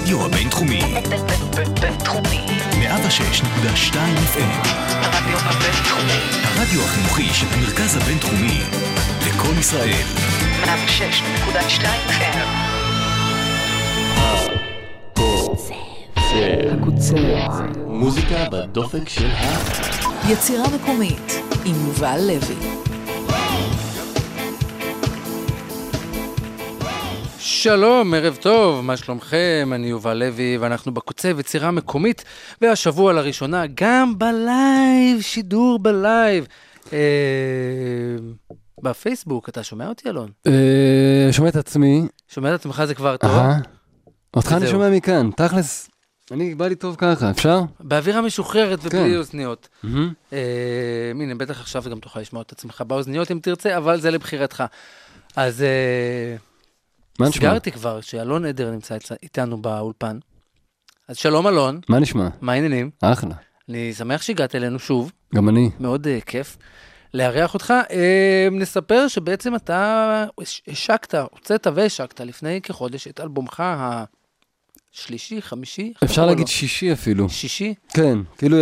הרדיו הבינתחומי. בינתחומי. 106.2 FM. הרדיו הבינתחומי. הרדיו החינוכי של המרכז הבינתחומי. לכל ישראל. 106.2 FM. הקוצב. מוזיקה בדופק של יצירה מקומית עם יובל לוי. שלום, ערב טוב, מה שלומכם? אני יובל לוי ואנחנו בקוצב יצירה מקומית, והשבוע לראשונה גם בלייב, שידור בלייב. בפייסבוק, אתה שומע אותי אלון? שומע את עצמי. שומע את עצמך זה כבר טוב? אותך אני שומע מכאן, תכלס, אני בא לי טוב ככה, אפשר? באווירה משוחררת ובלי אוזניות. הנה, בטח עכשיו גם תוכל לשמוע את עצמך באוזניות אם תרצה, אבל זה לבחירתך. אז סגרתי כבר שאלון עדר נמצא איתנו באולפן. אז שלום אלון. מה נשמע? מה העניינים? אחלה. אני שמח שהגעת אלינו שוב. גם אני. מאוד כיף לארח אותך. נספר שבעצם אתה הוצאת והשקת לפני כחודש את אלבומך השלישי, חמישי? אפשר להגיד שישי אפילו. שישי? כן, כאילו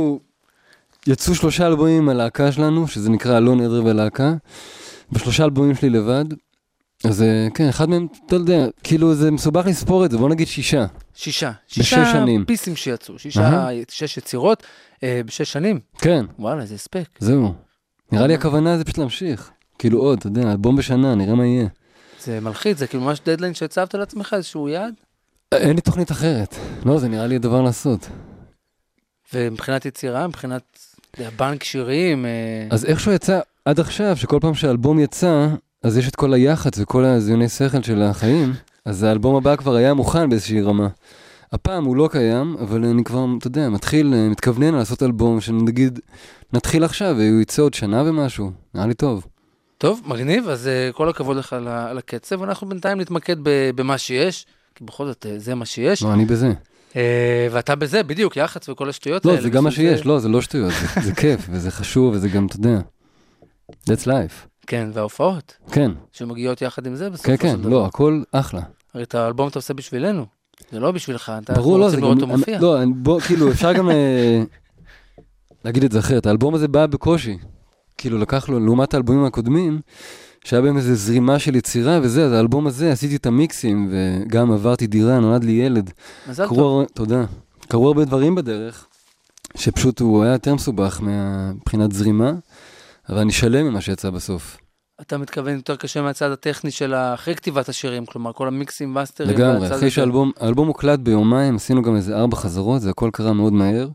יצאו 3 אלבומים מהלהקה שלנו, שזה נקרא אלון עדר ולהקה, ב3 אלבומים שלי לבד. אז כן, אחד מהם, אתה יודע, כאילו זה מסובך לספור את זה, בוא נגיד 6. 6 שנים. פיסים שיצאו, 6 יצירות ב6 שנים. כן. וואלה, זה הספק. זהו. נראה לי הכוונה זה פשוט להמשיך. כאילו עוד, אתה יודע, אלבום בשנה, נראה מה יהיה. זה מלחיץ, זה כאילו ממש דדליין שהצבת לעצמך, איזשהו יעד? אין לי תוכנית אחרת. לא, זה נראה לי הדבר לעשות. ומבחינת יצירה, מבחינת בנק שירים... אז איכשהו יצא עד עכשיו, שכל פעם שהאלבום יצא, אז יש את כל היחץ וכל הזיוני שכל של החיים, אז האלבום הבא כבר היה מוכן באיזושהי רמה. הפעם הוא לא קיים, אבל אני כבר, אתה יודע, מתכוונן לעשות אלבום, שנגיד, נתחיל עכשיו, והוא יצא עוד שנה ומשהו. נראה לי טוב. טוב, מגניב, אז כל הכבוד לך על הקצב, אנחנו בינתיים נתמקד במה שיש, כי בכל זאת זה מה שיש. לא, אני בזה. ואתה בזה, בדיוק, יחץ וכל השטויות האלה. לא, זה גם מה שיש, לא, זה לא שטויות, זה כיף, וזה חשוב, וזה גם, אתה יודע, that's life. כן, וההופעות. כן. שמגיעות יחד עם זה בסופו של דבר. כן, כן, לא, הכל אחלה. הרי את האלבום אתה עושה בשבילנו, זה לא בשבילך, אתה ברור, לא, זה גם, מופיע. לא, בוא, כאילו, אפשר גם להגיד את זה אחרת, האלבום הזה בא בקושי, כאילו לקח לו, לעומת האלבומים הקודמים, שהיה בהם איזו זרימה של יצירה וזה, אז האלבום הזה עשיתי את המיקסים, וגם עברתי דירה, נולד לי ילד. מזל טוב. תודה. קרו הרבה דברים בדרך, שפשוט הוא היה יותר מסובך מבחינת זרימה, אבל אני שלם ממה שיצא בסוף. אתה מתכוון יותר קשה מהצד הטכני של אחרי כתיבת השירים, כלומר כל המיקסים והסטרים. לגמרי, אחרי שהאלבום הוקלט ביומיים, עשינו גם איזה 4 חזרות, זה הכל קרה מאוד מהר,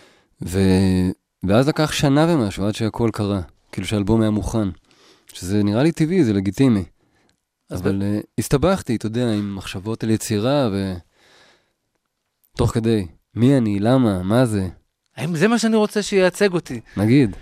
ואז לקח שנה ומשהו עד שהכל קרה, כאילו שהאלבום היה מוכן, שזה נראה לי טבעי, זה לגיטימי. אבל הסתבכתי, אתה יודע, עם מחשבות על יצירה, תוך כדי, מי אני, למה, מה זה? זה מה שאני רוצה שייצג אותי. נגיד.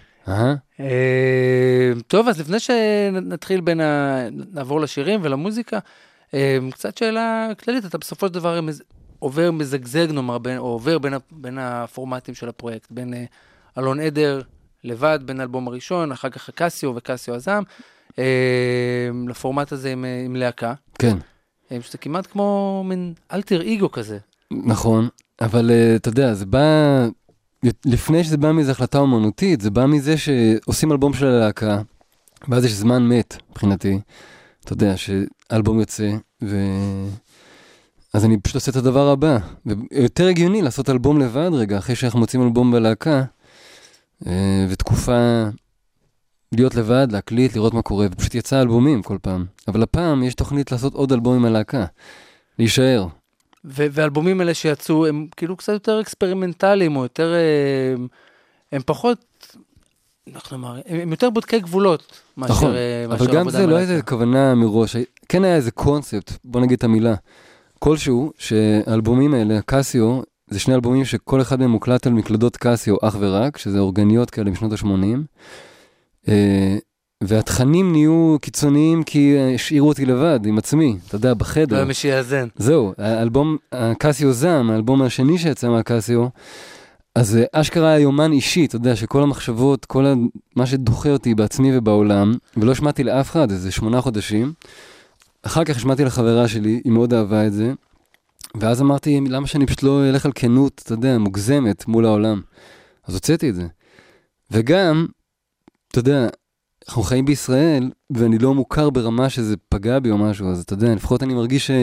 טוב, אז לפני שנתחיל נעבור לשירים ולמוזיקה, קצת שאלה כללית, אתה בסופו של דבר עובר מזגזג, נאמר, או עובר בין הפורמטים של הפרויקט, בין אלון עדר לבד, בין האלבום הראשון, אחר כך הקסיו וקסיו הזעם, לפורמט הזה עם להקה. כן. שזה כמעט כמו מין אלטר איגו כזה. נכון, אבל אתה יודע, זה בא... לפני שזה בא מאיזו החלטה אומנותית, זה בא מזה שעושים אלבום של הלהקה, ואז יש זמן מת, מבחינתי. אתה יודע, שאלבום יוצא, אז אני פשוט עושה את הדבר הבא. ויותר הגיוני לעשות אלבום לבד רגע, אחרי שאנחנו מוצאים אלבום בלהקה, ותקופה להיות לבד, להקליט, לראות מה קורה, ופשוט יצא אלבומים כל פעם. אבל הפעם יש תוכנית לעשות עוד אלבום עם הלהקה, להישאר. והאלבומים האלה שיצאו, הם כאילו קצת יותר אקספרימנטליים, או יותר, הם פחות, אנחנו נאמר, הם יותר בודקי גבולות, נכון, אבל גם זה לא איזה כוונה מראש, כן היה איזה קונספט, בוא נגיד את המילה, כלשהו, שהאלבומים האלה, הקסיו, זה 2 אלבומים שכל אחד מהם מוקלט על מקלדות קסיו אך ורק, שזה אורגניות כאלה משנות ה-80, והתכנים נהיו קיצוניים כי השאירו אותי לבד עם עצמי, אתה יודע, בחדר. לא משי יאזן. זהו, האלבום, הקסיו זעם, האלבום השני שיצא מהקסיו, אז אשכרה יומן אישי, אתה יודע, שכל המחשבות, מה שדוחה אותי בעצמי ובעולם, ולא שמעתי לאף אחד, איזה 8 חודשים. אחר כך שמעתי לחברה שלי, היא מאוד אהבה את זה, ואז אמרתי, למה שאני פשוט לא אלך על כנות, אתה יודע, מוגזמת מול העולם. אז הוצאתי את זה. וגם, אתה יודע, אנחנו חיים בישראל, ואני לא מוכר ברמה שזה פגע בי או משהו, אז אתה יודע, לפחות אני מרגיש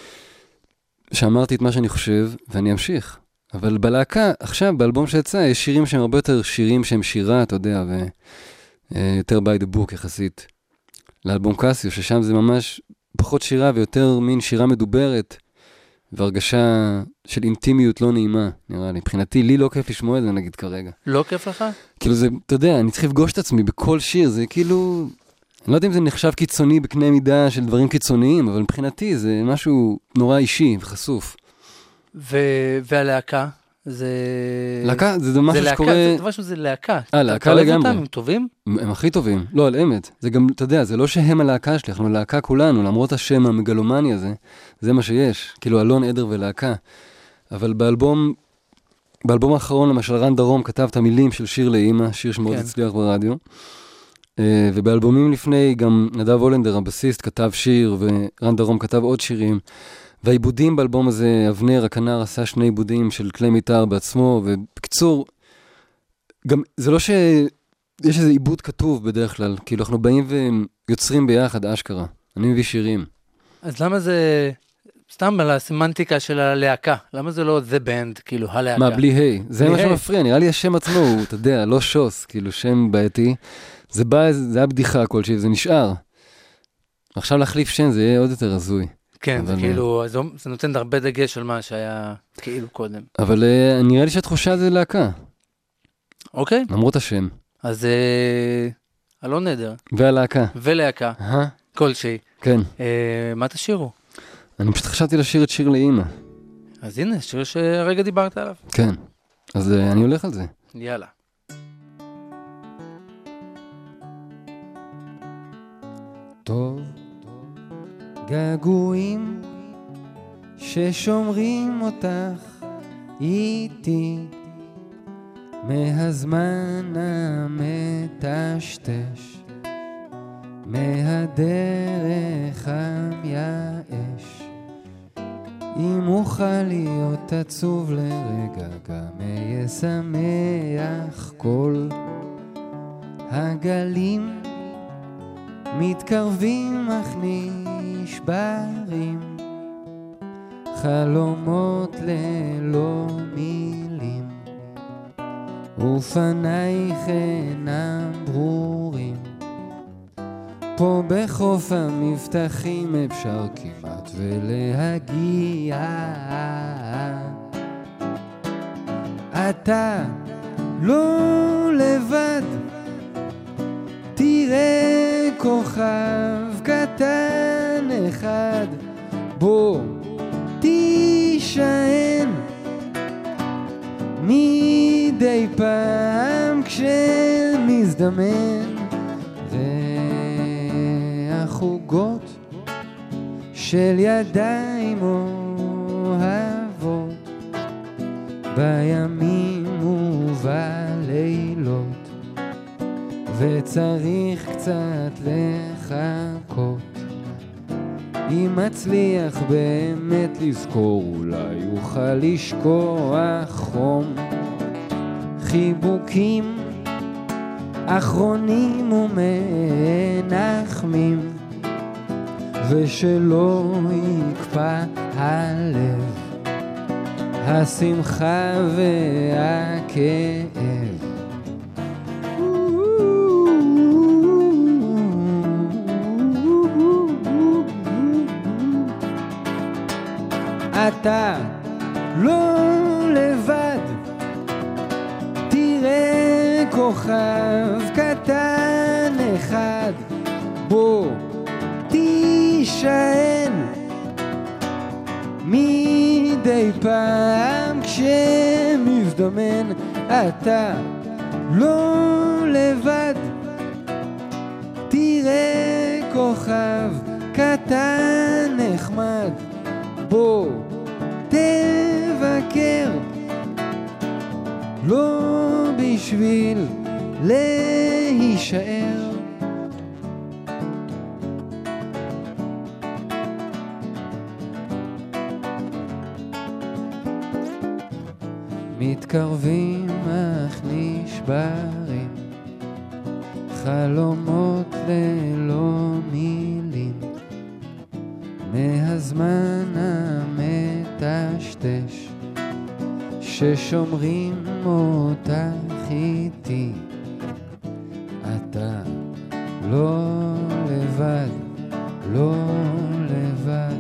שאמרתי את מה שאני חושב, ואני אמשיך. אבל בלהקה, עכשיו, באלבום שיצא, יש שירים שהם הרבה יותר שירים שהם שירה, אתה יודע, ויותר by the book יחסית. לאלבום קסיו, ששם זה ממש פחות שירה ויותר מין שירה מדוברת, והרגשה של אינטימיות לא נעימה, נראה לי. מבחינתי, לי לא כיף לשמוע את זה, נגיד כרגע. לא כיף לך? כאילו זה, אתה יודע, אני צריך לפגוש את עצמי בכל שיר, זה כאילו, אני לא יודע אם זה נחשב קיצוני בקנה מידה של דברים קיצוניים, אבל מבחינתי זה משהו נורא אישי וחשוף. והלהקה? זה... להקה, זה משהו שקורה... זה משהו, זה להקה. להקה לגמרי. אתה אוהב אותם, הם טובים? הם הכי טובים, לא, על אמת. זה גם, אתה יודע, זה לא שהם הלהקה שלי, אנחנו להקה כולנו, למרות השם המגלומני הזה, זה מה שיש, כאילו אלון, עדר ולהקה. אבל באלבום האחרון, למשל, רן דרום כתב את המילים של שיר לאמא, שיר שמאוד הצליח ברדיו. ובאלבומים לפני, גם נדב הולנדר, הבסיסט, כתב שיר, ורן דרום כתב עוד שירים. והעיבודים באלבום הזה, אבנר, הכנר, עשה 2 עיבודים של כלי מיתר בעצמו, ובקצור, גם זה לא שיש איזה עיבוד כתוב בדרך כלל, כאילו אנחנו באים ויוצרים ביחד, אשכרה. אני מביא שירים. אז למה זה, סתם על הסמנטיקה של הלהקה, למה זה לא The Band, כאילו, הלהקה? מה, בלי היי? זה מה שמפריע, נראה לי השם עצמו, הוא, אתה יודע, לא שוס, כאילו שם בעייתי. זה בא, זה היה בדיחה כלשהי, זה נשאר. עכשיו להחליף שם, זה יהיה עוד יותר הזוי. כן, זה כאילו, זה נותן הרבה דגש על מה שהיה כאילו קודם. אבל נראה לי שהתחושה זה להקה. אוקיי. למרות השם. אז אלון נדר. והלהקה. ולהקה. כלשהי. כן. מה תשירו? אני פשוט חשבתי לשיר את שיר לאמא. אז הנה, שיר שהרגע דיברת עליו. כן. אז אני הולך על זה. יאללה. טוב, געגועים ששומרים אותך איתי מהזמן המטשטש, מהדרך המייאש. אם אוכל להיות עצוב לרגע, גם אהיה שמח. כל הגלים מתקרבים אך נשברים, חלומות ללא מילים, ופנייך אינם ברורים. פה בחוף המבטחים אפשר כמעט ולהגיע. אתה לא לבד, תראה כוכב קטן אחד, בוא תישען מדי פעם כשמזדמן. והחוגות של ידיים אוהבות בימים ובלילות, וצריך קצת לחכות. אם מצליח באמת לזכור, אולי אוכל לשכוח חום. חיבוקים אחרונים ומנחמים, ושלא יקפא הלב, השמחה והכאב. אתה לא לבד, תראה כוכב קטן אחד, בוא תישען מדי פעם כשמזדמן. אתה לא לבד, תראה כוכב קטן נחמד, בוא תבקר, לא בשביל להישאר. מתקרבים אך נשברים, חלומות ללא מילים, מהזמן המטשטש ששומרים אותך איתי. אתה לא לבד, לא לבד.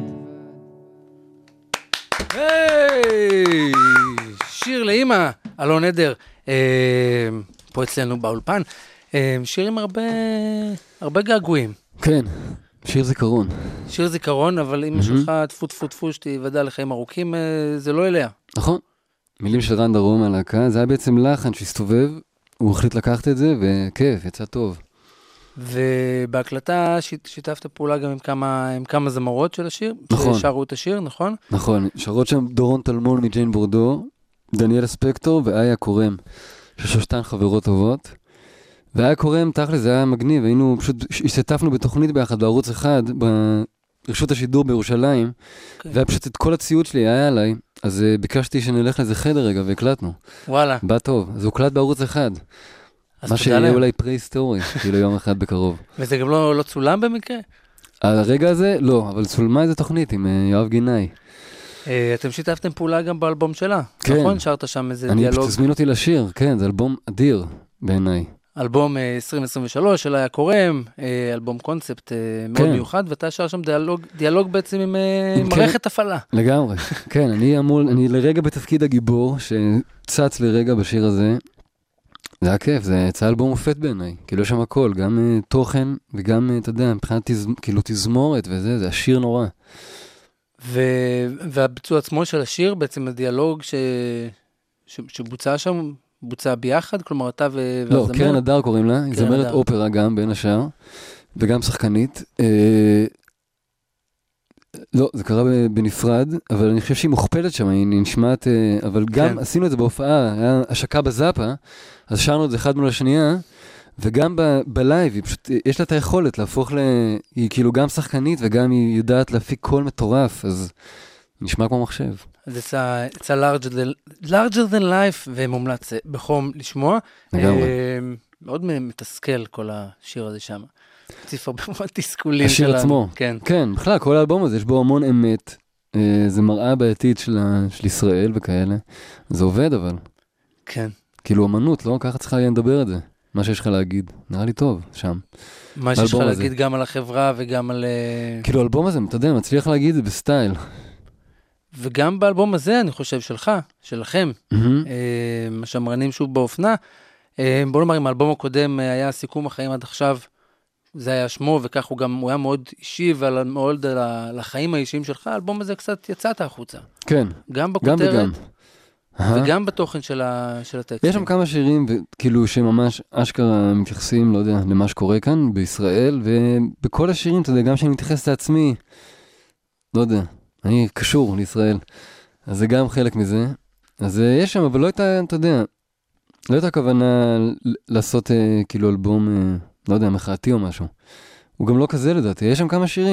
היי! שיר לאמא, אלון עדר, פה אצלנו באולפן. שיר עם הרבה געגועים. כן, שיר זיכרון. שיר זיכרון, אבל אמא שלך תפו תפו תפו שתיוודע לחיים ארוכים, זה לא אליה. נכון. מילים של רן דרום מהלהקה, זה היה בעצם לחן שהסתובב, הוא החליט לקחת את זה, וכיף, יצא טוב. ובהקלטה שיתפת פעולה גם עם כמה זמרות של השיר, נכון. ששרו את השיר, נכון? נכון, שרות שם דורון טלמון מג'יין בורדו, דניאל ספקטור ואיה קורם, ששושתן חברות טובות. ואיה קורם, תכל'ס, זה היה מגניב, היינו פשוט, השתתפנו בתוכנית ביחד בערוץ אחד, ברשות השידור בירושלים, והיה פשוט את כל הציוד שלי היה עליי, אז ביקשתי שנלך לאיזה חדר רגע והקלטנו. וואלה. בא טוב, אז הוקלט בערוץ אחד. מה שיהיה אולי פרה-היסטורי, כאילו יום אחד בקרוב. וזה גם לא צולם במקרה? הרגע הזה, לא, אבל צולמה איזה תוכנית עם יואב גינאי. אתם שיתפתם פעולה גם באלבום שלה, כן. נכון? שרת שם איזה דיאלוג. תזמין אותי לשיר, כן, זה אלבום אדיר בעיניי. אלבום 2023 של היה קורם, אלבום קונספט מאוד מיוחד, ואתה שר שם דיאלוג בעצם עם מערכת הפעלה. לגמרי, כן, אני לרגע בתפקיד הגיבור, שצץ לרגע בשיר הזה, זה היה כיף, זה יצא אלבום מופת בעיניי, כאילו יש שם הכל, גם תוכן וגם, אתה יודע, מבחינת כאילו תזמורת וזה, זה השיר נורא. והביצוע עצמו של השיר, בעצם הדיאלוג שבוצע שם, בוצע ביחד, כלומר אתה והזמר? לא, קרן הדר קוראים לה, היא זמרת אופרה גם בין השאר, וגם שחקנית. לא, זה קרה בנפרד, אבל אני חושב שהיא מוכפלת שם, היא נשמעת, אבל גם עשינו את זה בהופעה, היה השקה בזאפה, אז שרנו את זה אחד מול השנייה, וגם בלייב, היא פשוט, יש לה את היכולת להפוך היא כאילו גם שחקנית, וגם היא יודעת להפיק קול מטורף, אז נשמע כמו מחשב. אז יצא larger than life, ומומלץ בחום לשמוע. לגמרי. מאוד מתסכל כל השיר הזה שם. ציף הרבה מאוד תסכולים השיר שלנו. עצמו. כן. כן, בכלל, כל האלבום הזה, יש בו המון אמת. זה מראה בעייתית של ישראל וכאלה. זה עובד, אבל. כן. כאילו אמנות, לא? ככה צריכה לדבר את זה. מה שיש לך להגיד. נראה לי טוב, שם. מה שיש לך להגיד גם על החברה וגם על... כאילו, האלבום הזה, אתה יודע, מצליח להגיד את זה בסטייל. וגם באלבום הזה, אני חושב, שלכם, השמרנים שוב באופנה, בוא נאמר, עם האלבום הקודם היה סיכום החיים עד עכשיו, זה היה שמו, וכך הוא היה מאוד אישי, ומאוד על החיים האישיים שלך, האלבום הזה קצת יצאת החוצה. כן. גם בכותרת, וגם בתוכן של הטקסטים. יש שם כמה שירים, כאילו, שממש אשכרה מתייחסים, לא יודע, למה שקורה כאן בישראל, ובכל השירים, אתה יודע, גם שאני מתייחס לעצמי, לא יודע, אני קשור לישראל, אז זה גם חלק מזה. אז יש שם, אבל לא הייתה, אתה יודע, לא הייתה כוונה לעשות כאילו אלבום, לא יודע, מחאתי או משהו. הוא גם לא כזה לדעתי, יש שם כמה שירים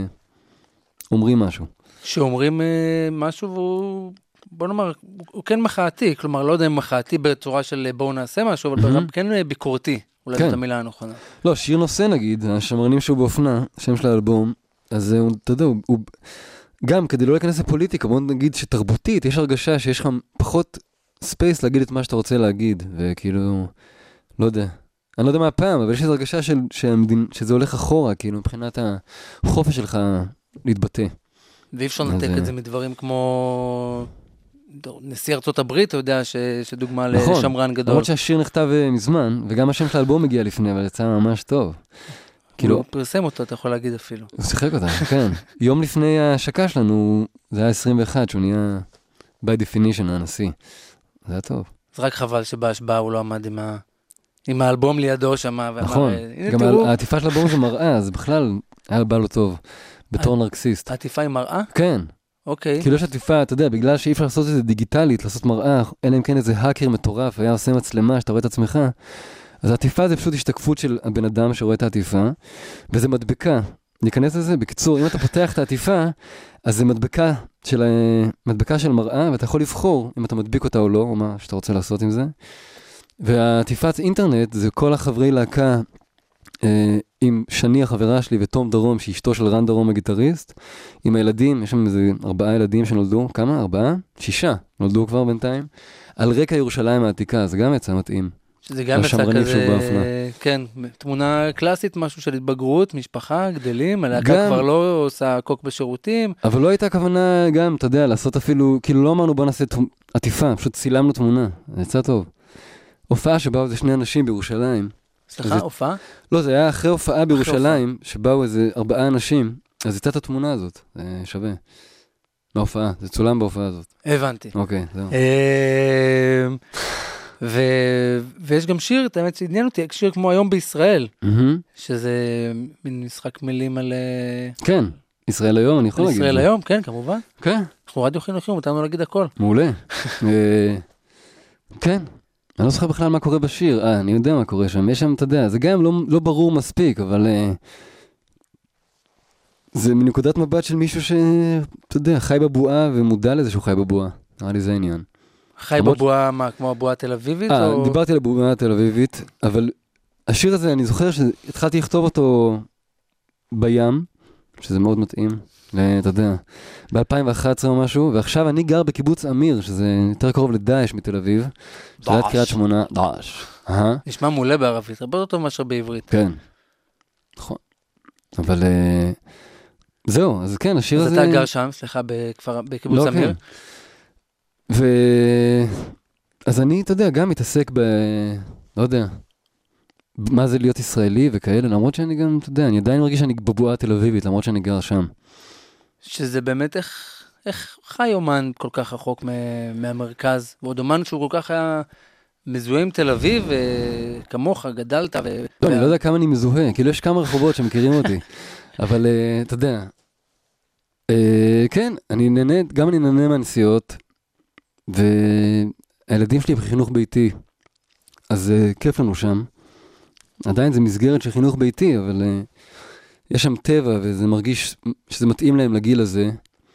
שאומרים משהו. שאומרים משהו והוא, בוא נאמר, הוא כן מחאתי, כלומר לא יודע אם מחאתי בצורה של בואו נעשה משהו, אבל כן ביקורתי, אולי זאת המילה הנכונה. לא, שיר נושא נגיד, השמרנים שהוא באופנה, שם של האלבום, אז אתה יודע, הוא... גם כדי לא להיכנס לפוליטיקה, בוא נגיד שתרבותית, יש הרגשה שיש לך פחות ספייס להגיד את מה שאתה רוצה להגיד, וכאילו, לא יודע. אני לא יודע מה הפעם, אבל יש איזו הרגשה שזה הולך אחורה, כאילו, מבחינת החופש שלך להתבטא. ואי אפשר לנתק את זה מדברים כמו נשיא ארצות הברית, אתה יודע, שדוגמה לשמרן גדול. למרות שהשיר נכתב מזמן, וגם השם של האלבום הגיע לפני, אבל יצא ממש טוב. הוא פרסם אותו, אתה יכול להגיד אפילו. הוא שיחק אותה, כן. יום לפני ההשקה שלנו, זה היה 21, שהוא נהיה by definition הנשיא. זה היה טוב. זה רק חבל שבהשבעה הוא לא עמד עם האלבום לידו שם. נכון, גם העטיפה של האלבום זה מראה, אז בכלל היה בא לו טוב, בתור נרקסיסט. העטיפה היא מראה? כן. אוקיי. כאילו יש עטיפה, אתה יודע, בגלל שאי אפשר לעשות את זה דיגיטלית, לעשות מראה, אלא אם כן איזה האקר מטורף, היה עושה מצלמה שאתה רואה את עצמך, אז העטיפה זה פשוט השתקפות של הבן אדם שרואה את העטיפה, וזה מדבקה. ניכנס לזה, בקיצור, אם אתה פותח את העטיפה, אז זה מדבקה של מדבקה של מראה, ואתה יכול לבחור אם אתה מדביק אותה או לא, או מה שאתה רוצה לעשות עם זה. והעטיפת אינטרנט זה כל החברי להקה, עם שני החברה שלי ותום דרום, שהיא אשתו של רן דרום הגיטריסט, עם הילדים, יש שם איזה 4 ילדים שנולדו, כמה? 4? 6 נולדו כבר בינתיים, על רקע ירושלים העתיקה, זה גם יצא מתאים. שזה גם יצא כזה, כן, תמונה קלאסית, משהו של התבגרות, משפחה, גדלים, הלהקה כבר לא עושה קוק בשירותים. אבל לא הייתה כוונה גם, אתה יודע, לעשות אפילו, כאילו לא אמרנו בוא נעשה עטיפה, פשוט צילמנו תמונה, זה יצא טוב. הופעה שבאו איזה 2 אנשים בירושלים. סליחה, הופעה? לא, זה היה אחרי הופעה בירושלים, שבאו איזה 4 אנשים, אז יצא את התמונה הזאת, זה שווה. מההופעה, זה צולם בהופעה הזאת. הבנתי. אוקיי, זהו. ויש גם שיר, את האמת שעניין אותי, שיר כמו היום בישראל, שזה מין משחק מילים על... כן, ישראל היום, אני יכול להגיד. ישראל היום, כן, כמובן. כן. אנחנו רדיו חינוכי, מותרנו להגיד הכל. מעולה. כן. אני לא זוכר בכלל מה קורה בשיר. אני יודע מה קורה שם. יש שם, אתה יודע, זה גם לא ברור מספיק, אבל זה מנקודת מבט של מישהו אתה יודע, חי בבועה ומודע לזה שהוא חי בבועה. נראה לי זה העניין. חי בבועה, מה, כמו הבועה התל אביבית? דיברתי על הבועה התל אביבית, אבל השיר הזה, אני זוכר שהתחלתי לכתוב אותו בים, שזה מאוד מתאים, אתה יודע, ב-2011 או משהו, ועכשיו אני גר בקיבוץ אמיר, שזה יותר קרוב לדאעש מתל אביב. דאעש. קריית שמונה. דאעש. נשמע מעולה בערבית, הרבה יותר מאשר בעברית. כן. נכון. אבל זהו, אז כן, השיר הזה... אז אתה גר שם, סליחה, בקיבוץ אמיר. אז אני, אתה יודע, גם מתעסק לא יודע, מה זה להיות ישראלי וכאלה, למרות שאני גם, אתה יודע, אני עדיין מרגיש שאני בבועה תל אביבית, למרות שאני גר שם. שזה באמת איך חי אומן כל כך רחוק מהמרכז, ועוד אומן שהוא כל כך היה מזוהה עם תל אביב, כמוך, גדלת לא, אני לא יודע כמה אני מזוהה, כאילו יש כמה רחובות שמכירים אותי, אבל אתה יודע, כן, אני נהנה מהנסיעות, והילדים שלי בחינוך ביתי, אז כיף לנו שם. עדיין זה מסגרת של חינוך ביתי, אבל יש שם טבע, וזה מרגיש שזה מתאים להם לגיל הזה.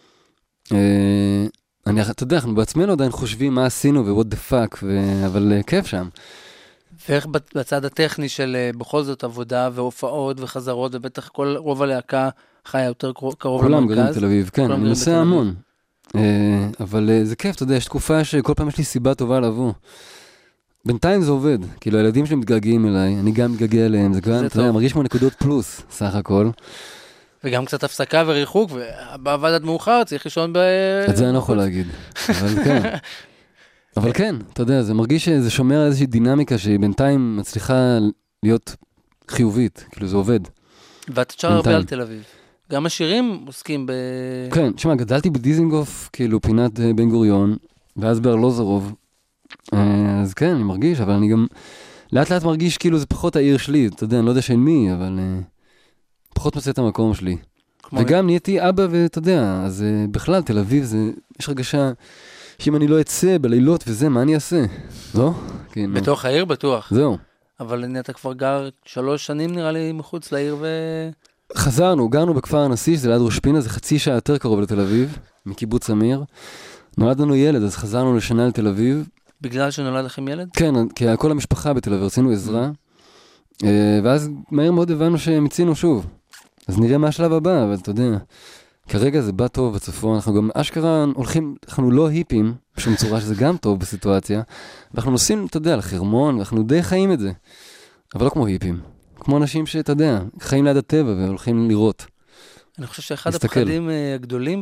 אתה יודע, אנחנו בעצמנו עדיין חושבים מה עשינו ו-what the fuck, אבל כיף שם. ואיך בצד הטכני של בכל זאת עבודה והופעות וחזרות, ובטח רוב הלהקה חיה יותר קרוב למרכז. כולם גרים בתל אביב, כן, אני נוסע המון. אבל זה כיף, אתה יודע, יש תקופה שכל פעם יש לי סיבה טובה לבוא. בינתיים זה עובד, כאילו הילדים שלי מתגעגעים אליי, אני גם מתגעגע אליהם, זה גם, אתה יודע, מרגיש כמו נקודות פלוס, סך הכל. וגם קצת הפסקה וריחוק, ובעבד עד מאוחר צריך לישון את זה אני לא יכול להגיד, אבל כן. אבל כן, אתה יודע, זה מרגיש שזה שומר איזושהי דינמיקה שהיא בינתיים מצליחה להיות חיובית, כאילו זה עובד. ואתה תשאר הרבה על תל אביב. גם השירים עוסקים כן, תשמע, גדלתי בדיזינגוף, כאילו פינת בן גוריון, ואז בארלוזורוב. אז כן, אני מרגיש, אבל אני גם לאט לאט מרגיש כאילו זה פחות העיר שלי, אתה יודע, אני לא יודע של מי, אבל פחות מוצא את המקום שלי. וגם נהייתי אבא ואתה יודע, אז בכלל תל אביב יש רגשה שאם אני לא אצא בלילות וזה, מה אני אעשה? לא? בתוך העיר בטוח. זהו. אבל אתה כבר גר 3 שנים נראה לי מחוץ לעיר גרנו בכפר הנשיא, שזה ליד ראש פינה, זה חצי שעה יותר קרוב לתל אביב, מקיבוץ אמיר. נולד לנו ילד, אז חזרנו לשנה לתל אביב. בגלל שנולד לכם ילד? כן, כי כל המשפחה בתל אביב, רצינו עזרה, ואז מהר מאוד הבנו שמצינו שוב. אז נראה מה השלב הבא, אבל אתה יודע, כרגע זה בא טוב בצפון, אנחנו גם אשכרה הולכים, אנחנו לא היפים, בשום צורה שזה גם טוב בסיטואציה, ואנחנו נוסעים, אתה יודע, לחרמון, ואנחנו די חיים את זה, אבל לא כמו היפים, כמו אנשים שאתה יודע, חיים ליד הטבע והולכים לראות. אני חושב שאחד הפחדים הגדולים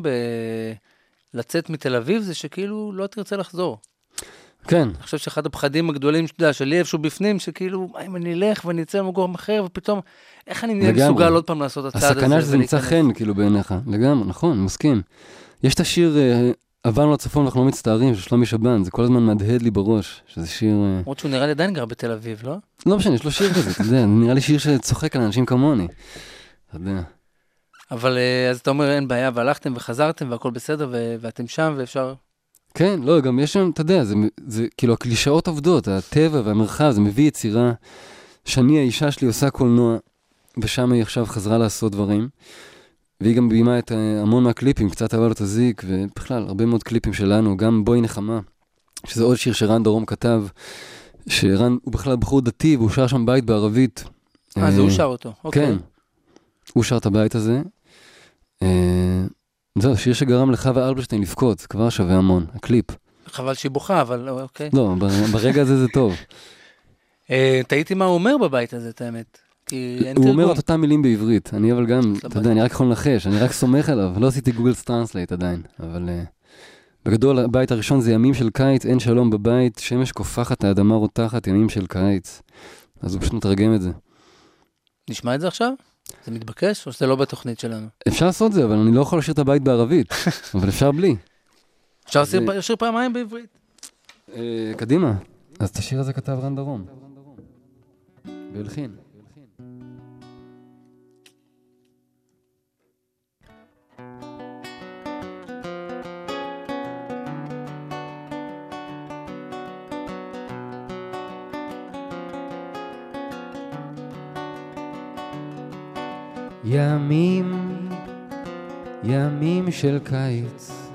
לצאת מתל אביב זה שכאילו לא תרצה לחזור. כן. אני חושב שאחד הפחדים הגדולים שלי איפשהו בפנים, שכאילו, אם אני אלך ואני אצא למקום אחר, ופתאום, איך אני נהיה מסוגל עוד פעם לעשות את הצעד הזה? הסכנה שזה נמצא חן, כאילו, בעיניך. לגמרי, נכון, מסכים. יש את השיר, עברנו לצפון ואנחנו לא מצטערים, של שלומי שבן, זה כל הזמן מהדהד לי בראש, שזה שיר... למרות שהוא נראה לי עדיין גר בתל אביב, לא? לא משנה, יש לו שיר כזה, אתה יודע, נראה לי שיר שצוחק על אנשים כמוני. אתה יודע. אבל אז אתה אומר, אין בעיה, והלכתם וחזרתם, והכל בסדר, ואתם שם, ואפשר... כן, לא, גם יש שם, אתה יודע, זה כאילו הקלישאות עובדות, הטבע והמרחב, זה מביא יצירה. שני, האישה שלי עושה קולנוע, ושם היא עכשיו חזרה לעשות דברים. והיא גם ביימה את המון מהקליפים, קצת עבר לו את הזיק, ובכלל, הרבה מאוד קליפים שלנו, גם בואי נחמה, שזה עוד שיר שרן דרום כתב, שרן הוא בכלל בחור דתי, והוא שר שם בית בערבית. אז הוא שר אותו, אוקיי. כן, הוא שר את הבית הזה. זהו, שיר שגרם לחווה אלברשטיין לבכות, כבר שווה המון, הקליפ. חבל שהיא בוכה, אבל אוקיי. לא, ברגע הזה זה טוב. תהיתי מה הוא אומר בבית הזה, את האמת. הוא אומר את אותם מילים בעברית, אני אבל גם, אתה יודע, אני רק יכול לנחש, אני רק סומך עליו, לא עשיתי גוגל טרנסלייט עדיין, אבל בגדול, הבית הראשון זה ימים של קיץ, אין שלום בבית, שמש קופחת, האדמה רותחת, ימים של קיץ. אז הוא פשוט מתרגם את זה. נשמע את זה עכשיו? זה מתבקש או שזה לא בתוכנית שלנו? אפשר לעשות זה, אבל אני לא יכול לשיר את הבית בערבית, אבל אפשר בלי. אפשר לשיר פעמיים בעברית? קדימה. אז את השיר הזה כתב רן דרום. והלחין. ימים, ימים של קיץ,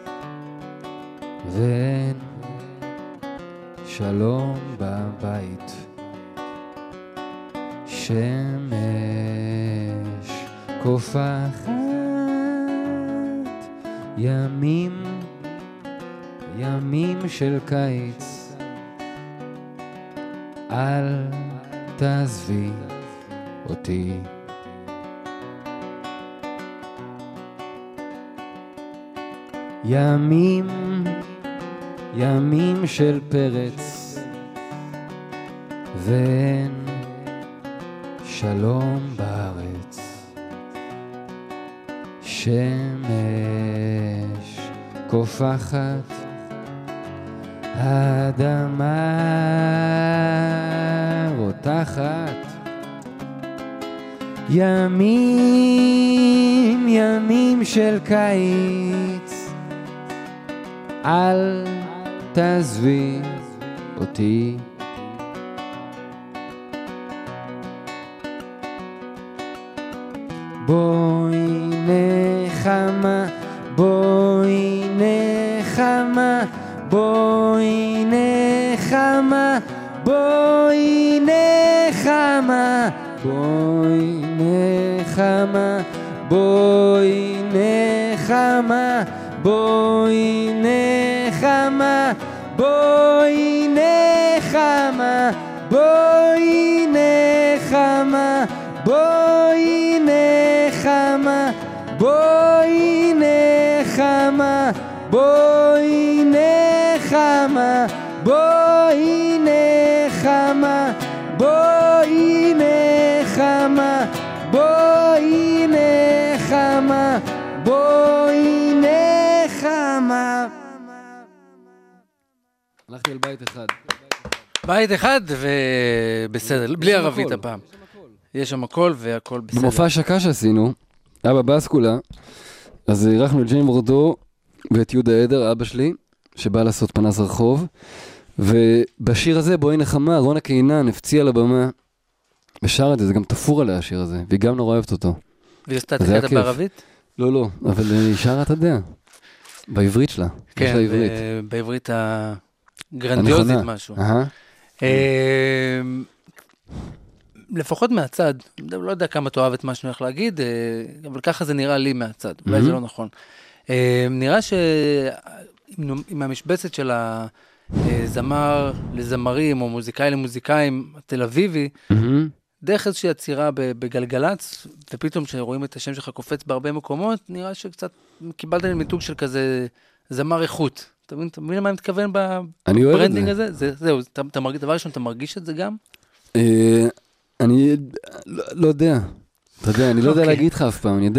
ואין שלום בבית. שמש קופחת, ימים, ימים של קיץ, אל תעזבי אותי. ימים, ימים של פרץ, ואין שלום בארץ. שמש קופחת, האדמה רותחת. ימים, ימים של קיץ, אל תעזבי אותי. בואי נחמה, בואי נחמה, בואי נחמה, בואי נחמה, בואי נחמה, בואי נחמה, בואי נחמה, בואי נחמה, בואי נחמה, בואי נחמה, בואי נחמה, בואי נחמה, בואי נחמה, בואי נחמה, בואי נחמה, בואי נחמה. הלכתי על בית אחד. בית אחד ובסדר, בלי ערבית הפעם. יש שם הכל והכל בסדר. במופע השקה שעשינו, אבא בסקולה, אז אירחנו את ג'יין מורדו ואת יהודה עדר, אבא שלי, שבא לעשות פנס רחוב, ובשיר הזה, בואי נחמה, רונה קינן הפציע לבמה, ושר את זה, זה גם תפור עליה השיר הזה, והיא גם נורא אוהבת אותו. והיא עשתה את הקטע בערבית? לא, לא, אבל היא שרה, אתה יודע, בעברית שלה. כן, בעברית הגרנדיוזית משהו. לפחות מהצד, לא יודע כמה תאהב את מה שאני הולך להגיד, אבל ככה זה נראה לי מהצד, אולי זה לא נכון. נראה שעם המשבצת של הזמר לזמרים, או מוזיקאי למוזיקאים, התל אביבי, דרך איזושהי עצירה בגלגלץ, ופתאום שרואים את השם שלך קופץ בהרבה מקומות, נראה שקצת קיבלת לי מיתוג של כזה זמר איכות. אתה מבין למה אני מתכוון בברנדינג הזה? זהו, דבר ראשון, אתה מרגיש את זה גם? אני לא יודע. אתה יודע, אני לא יודע להגיד לך אף פעם.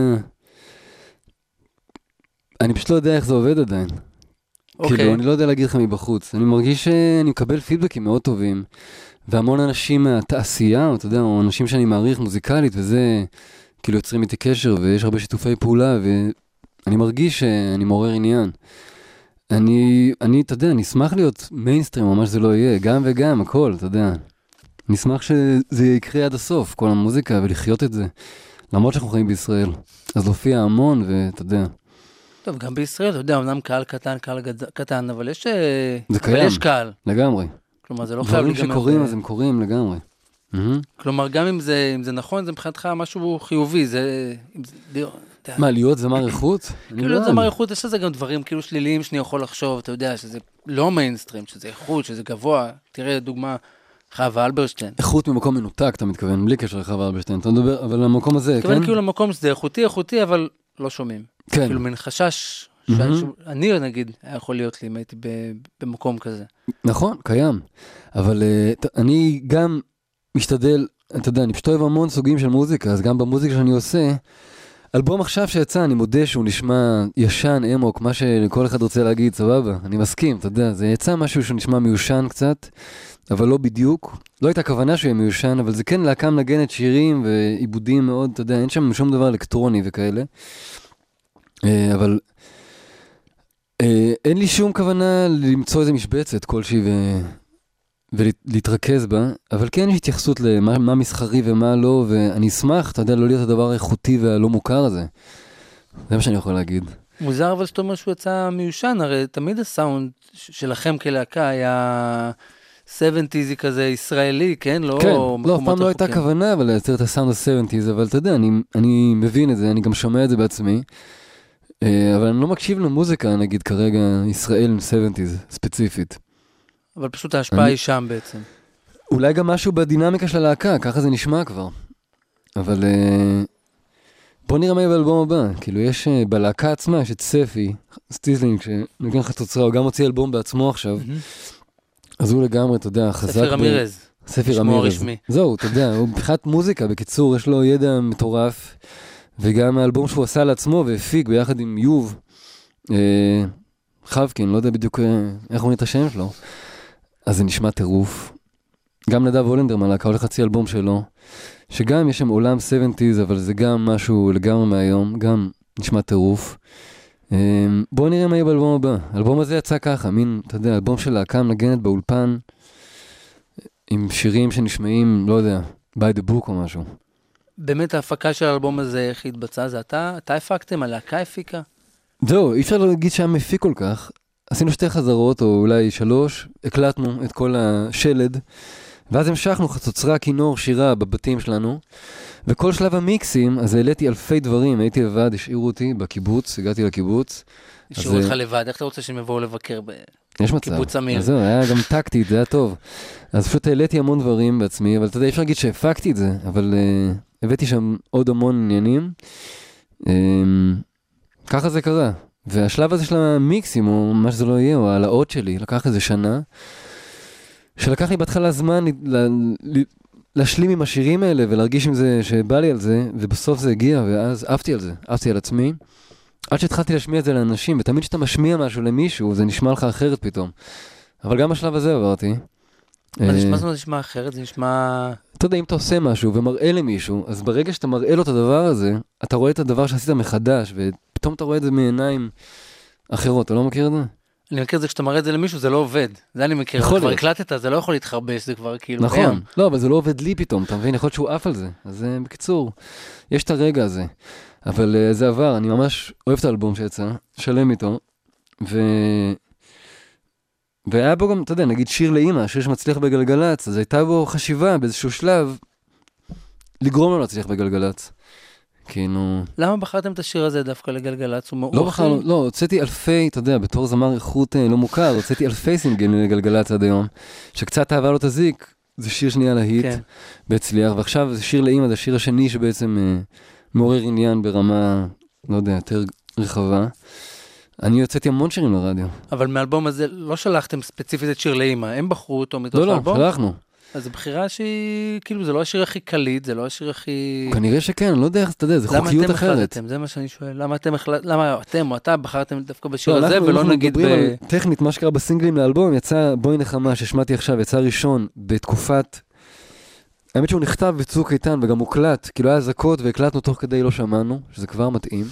אני פשוט לא יודע איך זה עובד עדיין. כאילו, אני לא יודע להגיד לך מבחוץ. אני מרגיש שאני מקבל פידבקים מאוד טובים, והמון אנשים מהתעשייה, אתה יודע, או אנשים שאני מעריך מוזיקלית, וזה, כאילו יוצרים איתי קשר, ויש הרבה שיתופי פעולה, ואני מרגיש שאני מעורר עניין. אתה יודע, אני אשמח להיות מיינסטרים, ממש זה לא יהיה, גם וגם, הכל, אתה יודע. אני אשמח שזה יקרה עד הסוף, כל המוזיקה, ולחיות את זה. למרות שאנחנו חיים בישראל. אז להופיע המון, ואתה יודע. טוב, גם בישראל, אתה יודע, אמנם קהל קטן, אבל יש... זה קיים. אבל יש קהל. לגמרי. כלומר, זה לא חייב דברים שקורים, אז הם קורים לגמרי. כלומר, גם אם זה נכון, זה מבחינתך משהו חיובי, זה... מה, להיות זמר איכות? כאילו להיות זמר איכות, יש לזה גם דברים כאילו שליליים שאני יכול לחשוב, אתה יודע, שזה לא מיינסטרים, שזה איכות, שזה גבוה. תראה, דוגמה, חווה אלברשטיין. איכות ממקום מנותק, אתה מתכוון, בלי קשר לחווה אלברשטיין. אתה מדבר, אבל למקום הזה, כן? מתכוון כאילו למקום שזה איכותי, אבל לא שומעים. כן. כאילו מן חשש, אני נגיד, היה יכול להיות לי, אם הייתי במקום כזה. נכון, קיים. אבל אני גם משתדל, אתה יודע, אני פשוט אוהב המון סוגים של מוזיקה, אז גם במוזיקה שאני עושה, אלבום עכשיו שיצא, אני מודה שהוא נשמע ישן, אמוק, מה שכל אחד רוצה להגיד, סבבה, אני מסכים, אתה יודע, זה יצא משהו שהוא נשמע מיושן קצת, אבל לא בדיוק, לא הייתה כוונה שהוא יהיה מיושן, אבל זה כן להקם נגנת שירים ועיבודים מאוד, אתה יודע, אין שם שום דבר אלקטרוני וכאלה, אבל אין לי שום כוונה למצוא איזה משבצת כלשהי ולהתרכז בה, אבל כן יש התייחסות למה מסחרי ומה לא, ואני אשמח, אתה יודע, לא להיות הדבר האיכותי והלא מוכר הזה. זה מה שאני יכול להגיד. מוזר אבל שאתה אומר שהוא יצא מיושן, הרי תמיד הסאונד שלכם כלהקה היה 70s כזה ישראלי, כן? לא, כן, לא, אף פעם לא הייתה כוונה, אבל לייצר את הסאונד ה-70s, אבל אתה יודע, אני מבין את זה, אני גם שומע את זה בעצמי, אבל אני לא מקשיב למוזיקה, נגיד כרגע, ישראל עם 70s, ספציפית. אבל פשוט ההשפעה היא שם בעצם. אולי גם משהו בדינמיקה של הלהקה, ככה זה נשמע כבר. אבל בוא נראה מה יהיה באלבום הבא. כאילו יש בלהקה עצמה, יש את ספי, סטיזלינג, שנגן לך תוצרה, הוא גם הוציא אלבום בעצמו עכשיו. אז הוא לגמרי, אתה יודע, חזק. ספי רמירז. ספי רמירז. זהו, אתה יודע, הוא מבחינת מוזיקה, בקיצור, יש לו ידע מטורף, וגם האלבום שהוא עשה לעצמו והפיק ביחד עם יוב, חבקין, לא יודע בדיוק איך הוא נית השם שלו. אז זה נשמע טירוף. גם נדב הולנדר מהלהקה הולך חצי אלבום שלו, שגם יש שם עולם 70s, אבל זה גם משהו לגמרי מהיום, גם נשמע טירוף. בואו נראה מה יהיה באלבום הבא. האלבום הזה יצא ככה, מין, אתה יודע, אלבום של להקה מנגנת באולפן, עם שירים שנשמעים, לא יודע, by the book או משהו. באמת ההפקה של האלבום הזה, איך התבצעה? זה אתה הפקתם? הלהקה הפיקה? זהו, אי אפשר להגיד שהיה מפיק כל כך. עשינו 2 חזרות, או אולי 3, הקלטנו את כל השלד, ואז המשכנו חצוצרה, כינור, שירה בבתים שלנו, וכל שלב המיקסים, אז העליתי אלפי דברים, הייתי לבד, השאירו אותי בקיבוץ, הגעתי לקיבוץ. השאירו אותך לבד, איך אתה רוצה שהם יבואו לבקר בקיבוץ אמיר? אז זהו, היה גם טקטית, זה היה טוב. אז פשוט העליתי המון דברים בעצמי, אבל אתה יודע, אפשר להגיד שהפקתי את זה, אבל הבאתי שם עוד המון עניינים. ככה זה קרה. והשלב הזה של המיקסים, או מה שזה לא יהיה, או העלאות שלי, לקח איזה שנה, שלקח לי בהתחלה זמן להשלים עם השירים האלה, ולהרגיש עם זה שבא לי על זה, ובסוף זה הגיע, ואז עפתי על זה, עפתי על עצמי, עד שהתחלתי להשמיע את זה לאנשים, ותמיד שאתה משמיע משהו למישהו, זה נשמע לך אחרת פתאום. אבל גם השלב הזה עברתי. מה זה נשמע אחרת? זה נשמע... אתה יודע, אם אתה עושה משהו ומראה למישהו, אז ברגע שאתה מראה לו את הדבר הזה, אתה רואה את הדבר שעשית מחדש, ופתאום אתה רואה את זה מעיניים אחרות. אתה לא מכיר את זה? אני מכיר את זה, כשאתה מראה את זה למישהו, זה לא עובד. זה אני מכיר. כבר הקלטת, זה לא יכול להתחרבש, זה כבר כאילו... נכון. לא, אבל זה לא עובד לי פתאום, אתה מבין? יכול להיות שהוא עף על זה. אז בקיצור, יש את הרגע הזה. אבל זה עבר, אני ממש אוהב את האלבום שיצא, שלם איתו, והיה בו גם, אתה יודע, נגיד שיר לאמא, שיר שמצליח בגלגלץ, אז הייתה בו חשיבה באיזשהו שלב, לגרום לו להצליח בגלגלץ. כאילו... למה בחרתם את השיר הזה דווקא לגלגלץ? לא בחרנו, לא, הוצאתי אלפי, אתה יודע, בתור זמר איכות לא מוכר, הוצאתי אלפי סינגלים לגלגלץ עד היום, שקצת אהבה לו תזיק, זה שיר שנייה להיט, בהצליח, ועכשיו זה שיר לאמא, זה השיר השני שבעצם מעורר עניין ברמה, לא יודע, יותר רחבה. אני יוצאתי המון שירים לרדיו. אבל מאלבום הזה לא שלחתם ספציפית את שיר לאמא, הם בחרו אותו מתוך האלבום? לא, שלחנו. אז זו בחירה שהיא, כאילו, זה לא השיר הכי קליט, זה לא השיר הכי... כנראה שכן, לא יודע איך, אתה יודע, זה חוקיות אחרת. למה אתם החלטתם? זה מה שאני שואל. למה אתם או אתה בחרתם דווקא בשיר הזה, ולא נגיד ב... טכנית, מה שקרה בסינגלים לאלבום, יצא בואי נחמה, ששמעתי עכשיו, יצא ראשון, בתקופת... האמת שהוא נכתב בצוק איתן, וגם הוקלט, כאילו היה זקות, והקלטנו תוך כדי לא שמענו, שזה כבר מתאים.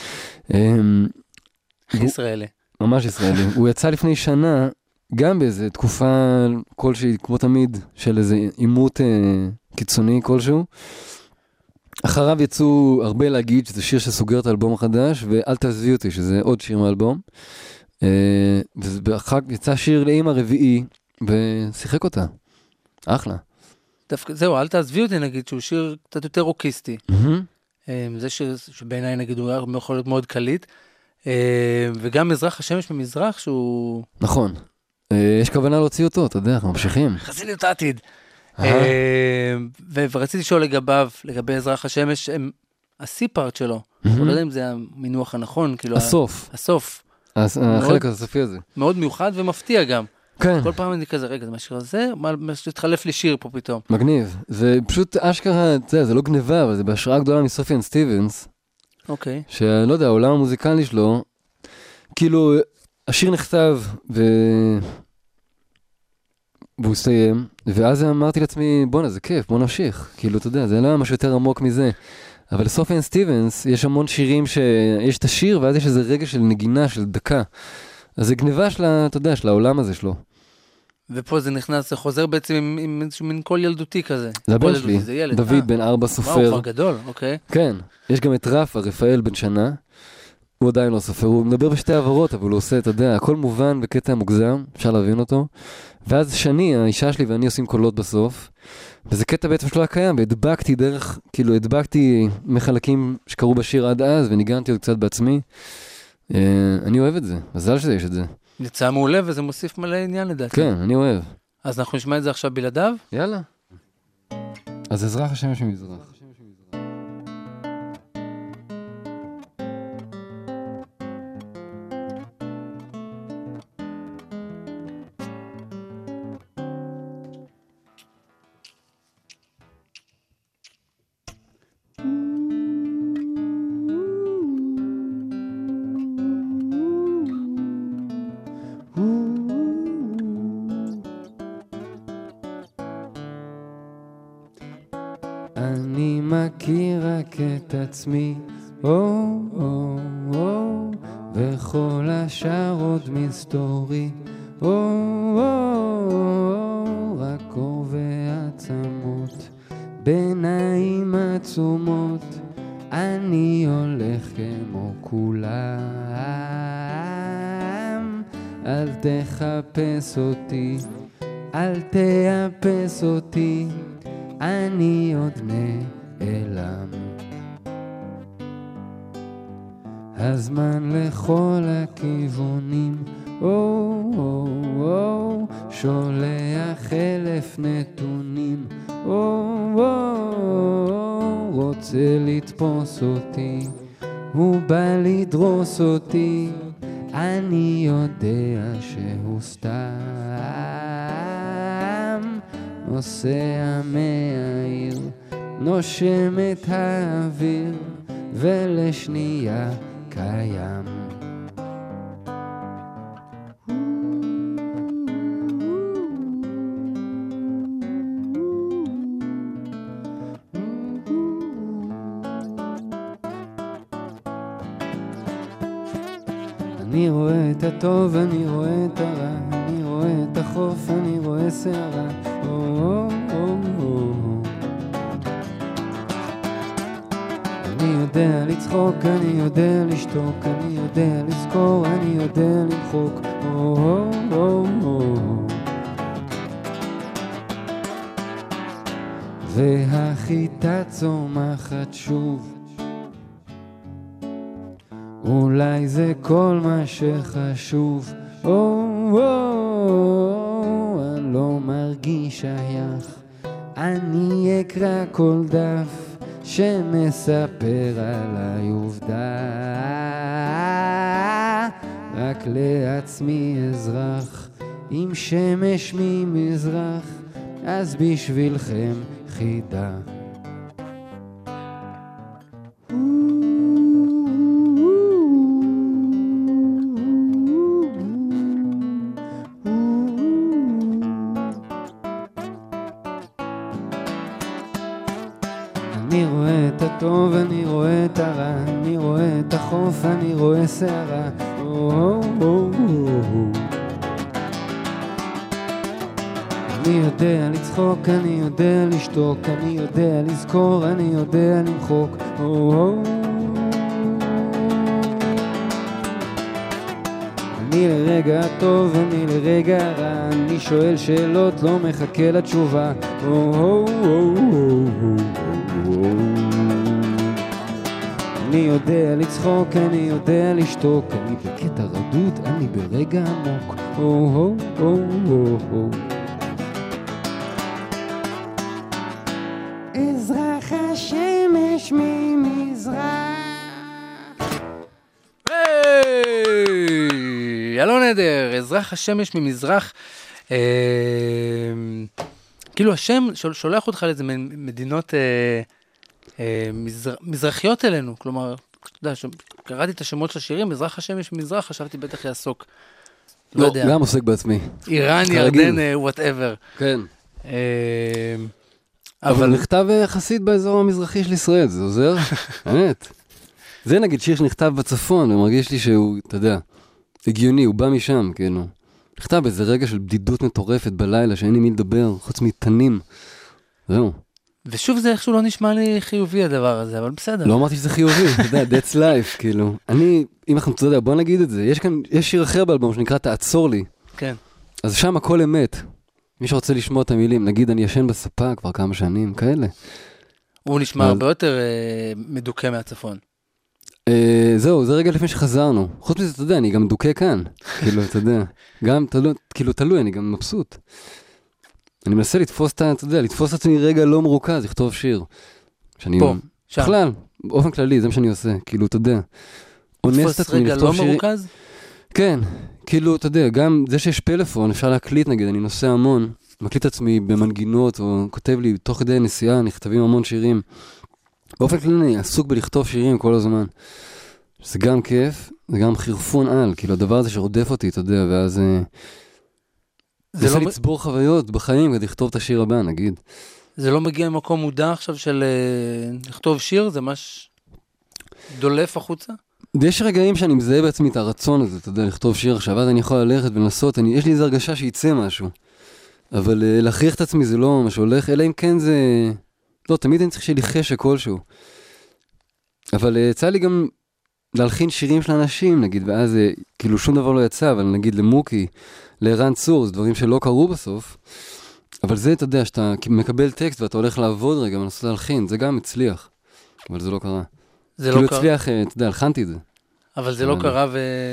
ישראלי. ממש ישראלי. הוא יצא לפני שנה, גם באיזו תקופה כלשהי, כמו תמיד, של איזה עימות קיצוני כלשהו. אחריו יצאו הרבה להגיד, שזה שיר שסוגר את האלבום החדש, ואל תעזבי אותי, שזה עוד שיר מהאלבום. ואחר יצא שיר לאמא רביעי, ושיחק אותה. אחלה. דווקא, זהו, אל תעזבי אותי נגיד, שהוא שיר קצת יותר רוקיסטי. זה שיר שבעיניי נגיד הוא יכול להיות מאוד קליט. וגם מזרח השמש ממזרח שהוא... נכון. יש כוונה להוציא אותו, אתה יודע, אנחנו ממשיכים. חזיליות העתיד. ורציתי לשאול לגביו, לגבי מזרח השמש, הסי-פארט שלו. אני לא יודע אם זה המינוח הנכון, כאילו... הסוף. הסוף. החלק הסופי הזה. מאוד מיוחד ומפתיע גם. כן. כל פעם אני כזה, רגע, זה מהשיר הזה, מה שתחלף לי שיר פה פתאום. מגניב. זה פשוט אשכרה, זה לא גניבה, אבל זה בהשראה גדולה מסופיאן סטיבנס. אוקיי. שלא יודע, העולם המוזיקלי שלו, כאילו, השיר נכתב והוא הסתיים, ואז אמרתי לעצמי, בוא'נה, זה כיף, בוא נמשיך. כאילו, אתה יודע, זה לא משהו יותר עמוק מזה. אבל לסופיאן סטיבנס יש המון שירים שיש את השיר, ואז יש איזה רגע של נגינה, של דקה. אז זה גניבה של, אתה יודע, של העולם הזה שלו. ופה זה נכנס, זה חוזר בעצם עם איזשהו מין קול ילדותי כזה. זה הבן שלי, דוד בן 4 סופר. וואו, כבר גדול, אוקיי. כן, יש גם את רפאל בן שנה, הוא עדיין לא סופר, הוא מדבר בשתי עברות, אבל הוא עושה, אתה יודע, הכל מובן בקטע מוגזם, אפשר להבין אותו. ואז שני, האישה שלי ואני עושים קולות בסוף, וזה קטע בעצם שלא היה קיים, והדבקתי דרך, כאילו הדבקתי מחלקים שקרו בשיר עד אז, וניגנתי עוד קצת בעצמי. אני אוהב את זה, מזל שזה יש את זה. יצא מעולה וזה מוסיף מלא עניין לדעתי. כן, אני אוהב. אז אנחנו נשמע את זה עכשיו בלעדיו? יאללה. אז מזרח השמש ממזרח. אני מכיר רק את עצמי, וכל השאר עוד מסתורי, רק אור ועצמות, בעיניים עצומות, אני הולך כמו כולם. אל תחפש אותי, אל תאפס אותי, אני עוד נעלם. הזמן לכל הכיוונים, שולח 1000 נתונים, רוצה לתפוס אותי, הוא בא לדרוס אותי, אני יודע שהוא סתם נוסע מהעיר, נושם את האוויר, ולשנייה קיים. אני רואה את הטוב, אני רואה את הרע, אני רואה את החוף, אני רואה שערה. אני יודע לצחוק, אני יודע לשתוק, אני יודע לזכור, אני יודע למחוק. והחיטה צומחת שוב, אולי זה כל מה שחשוב. אני לא מרגיש שייך, אני אקרא כל דף שמספר עליי עובדה, רק לעצמי אזרח עם שמש ממזרח, אז בשבילכם חידה. אני רואה את הטוב, אני רואה את הרע, אני רואה את החוף, אני רואה שערה. אני יודע לצחוק, אני יודע לשתוק, אני יודע לזכור, אני יודע למחוק. אני לרגע טוב, אני לרגע רע, אני שואל שאלות, לא מחכה לתשובה. אני יודע לצחוק, אני יודע לשתוק, אני בקטע רדוד, אני ברגע עמוק. אזרח השמש ממזרח. אלון עדר, אזרח השמש ממזרח. כאילו השם שולח אותך לאיזה מדינות מזרחיות אלינו, כלומר, אתה יודע, קראתי את השמות של השירים, אזרח השמש ממזרח, חשבתי בטח יעסוק. לא יודע. גם עוסק בעצמי. איראן, ירדן, whatever. כן. אבל נכתב יחסית באזור המזרחי של ישראל, זה עוזר? באמת. זה נגיד שיר שנכתב בצפון, ומרגיש לי שהוא, אתה יודע, הגיוני, הוא בא משם, כאילו. נכתב באיזה רגע של בדידות מטורפת בלילה, שאין לי מי לדבר, חוץ מתנים. זהו. ושוב זה איכשהו לא נשמע לי חיובי הדבר הזה, אבל בסדר. לא אמרתי שזה חיובי, אתה יודע, that's life, כאילו. אני, אם אנחנו, אתה יודע, בוא נגיד את זה, יש שיר אחר באלבום שנקרא תעצור לי. כן. אז שם הכל אמת. מי שרוצה לשמוע את המילים, נגיד אני ישן בספה כבר כמה שנים, כאלה. הוא נשמע הרבה יותר מדוכא מהצפון. זהו, זה רגע לפני שחזרנו. חוץ מזה, אתה יודע, אני גם מדוכא כאן. כאילו, אתה יודע, גם, כאילו, תלוי, אני גם מבסוט. אני מנסה לתפוס את, אתה יודע, לתפוס את עצמי רגע לא מרוכז, לכתוב שיר. פה, שם. בכלל, באופן כללי, זה מה שאני עושה. כאילו, אתה יודע. לתפוס רגע לא מרוכז? כן, כאילו, אתה יודע, גם זה שיש פלאפון, אפשר להקליט, נגיד, אני נוסע המון, מקליט עצמי במנגינות, או כותב לי, תוך כדי נסיעה, נכתבים המון שירים. באופן כללי, אני עסוק בלכתוב שירים כל הזמן. זה גם כיף, זה גם חירפון על, כאילו, הדבר הזה שרודף אותי, אתה יודע, ואז זה עושה לצבור חוויות בחיים, כדי לכתוב את השיר הבא, נגיד. זה לא מגיע ממקום מודע עכשיו של לכתוב שיר, זה ממש דולף החוצה? יש רגעים שאני מזהה בעצמי את הרצון הזה, אתה יודע, לכתוב שיר עכשיו, אז אני יכול ללכת ולנסות, יש לי איזו הרגשה שיצא משהו. אבל להכריח את עצמי זה לא ממש הולך, אלא אם כן זה... לא, תמיד אני צריך שיהיה לי חשק כלשהו. אבל יצא לי גם להלחין שירים של אנשים, נגיד, ואז כאילו שום דבר לא יצא, אבל נגיד למוקי, לערן צור, זה דברים שלא קרו בסוף. אבל זה, אתה יודע, שאתה מקבל טקסט ואתה הולך לעבוד רגע, מנסות להלחין, זה גם הצליח. אבל זה לא קרה. כאילו הצליח, אתה יודע, הלחנתי את זה. אבל זה לא קרה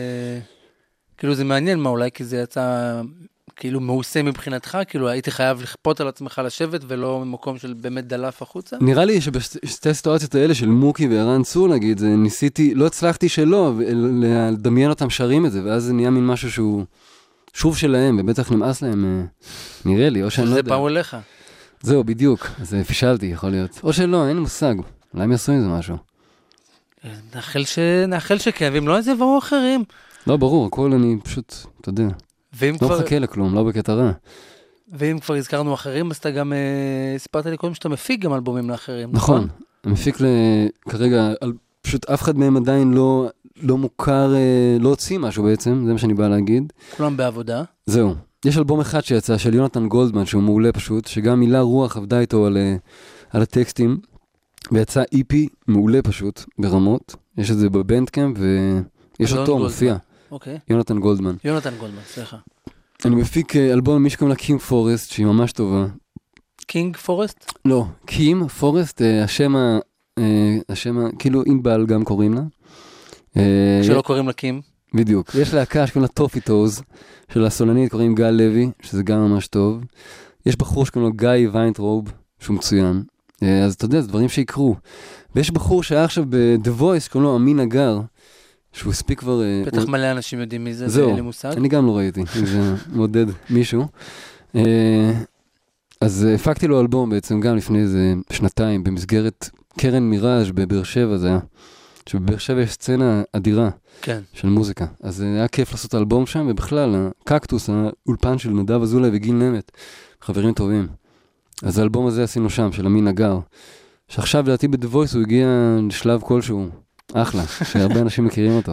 כאילו זה מעניין מה אולי, כי זה יצא כאילו מעושה מבחינתך, כאילו הייתי חייב לכפות על עצמך לשבת, ולא ממקום של באמת דלף החוצה? נראה לי שבשתי הסיטואציות האלה של מוקי וערן צור, נגיד, ניסיתי, לא הצלחתי שלא, לדמיין אותם שרים את זה, ואז זה נהיה מין משהו שהוא שוב שלהם, ובטח נמאס להם, נראה לי, או שאני לא יודע. זה באו אליך. זהו, בדיוק, אז פישלתי, יכול להיות. או שלא, אין מושג, אולי הם יעשו עם זה משהו. נאחל שכן, ואם לא, אז יבואו אחרים. לא, ברור, הכל אני פשוט, אתה יודע, לא מחכה לכלום, לא בקטע רע. ואם כבר הזכרנו אחרים, אז אתה גם סיפרת לי קודם שאתה מפיק גם אלבומים לאחרים, נכון? אני מפיק כרגע, פשוט אף אחד מהם עדיין לא מוכר, לא הוציא משהו בעצם, זה מה שאני בא להגיד. כולם בעבודה. זהו. יש אלבום אחד שיצא, של יונתן גולדמן, שהוא מעולה פשוט, שגם מילה רוח עבדה איתו על הטקסטים, ויצא איפי מעולה פשוט, ברמות. יש את זה בבנדקאמפ, ויש אותו מופיע. אוקיי. יונתן גולדמן. יונתן גולדמן, סליחה. אני מפיק אלבום מי שקוראים לה קינג פורסט, שהיא ממש טובה. קינג פורסט? לא, קינג פורסט, השם, כאילו אינבל גם קוראים לה. שלא קוראים לה קים. בדיוק. יש להקה שקוראים לה טופי טוז, של הסולנית קוראים גל לוי, שזה גם ממש טוב. יש בחור שקוראים לו גיא ויינטרוב, שהוא מצוין. אז אתה יודע, זה דברים שיקרו. ויש בחור שהיה עכשיו ב-The Voice, קוראים לו אמין אגר, שהוא הספיק כבר... בטח מלא אנשים יודעים מי זה, זהו, אין לי מושג. אני גם לא ראיתי, אם זה מודד מישהו. אז הפקתי לו אלבום בעצם גם לפני איזה שנתיים, במסגרת קרן מיראז' בבאר שבע זה היה. שבבאר שבע יש סצנה אדירה של מוזיקה. אז היה כיף לעשות אלבום שם, ובכלל, הקקטוס, האולפן של נדב אזולאי וגיל נמט, חברים טובים. אז האלבום הזה עשינו שם, של אמין אגר, שעכשיו לדעתי ב-The Voice הוא הגיע לשלב כלשהו, אחלה, שהרבה אנשים מכירים אותו.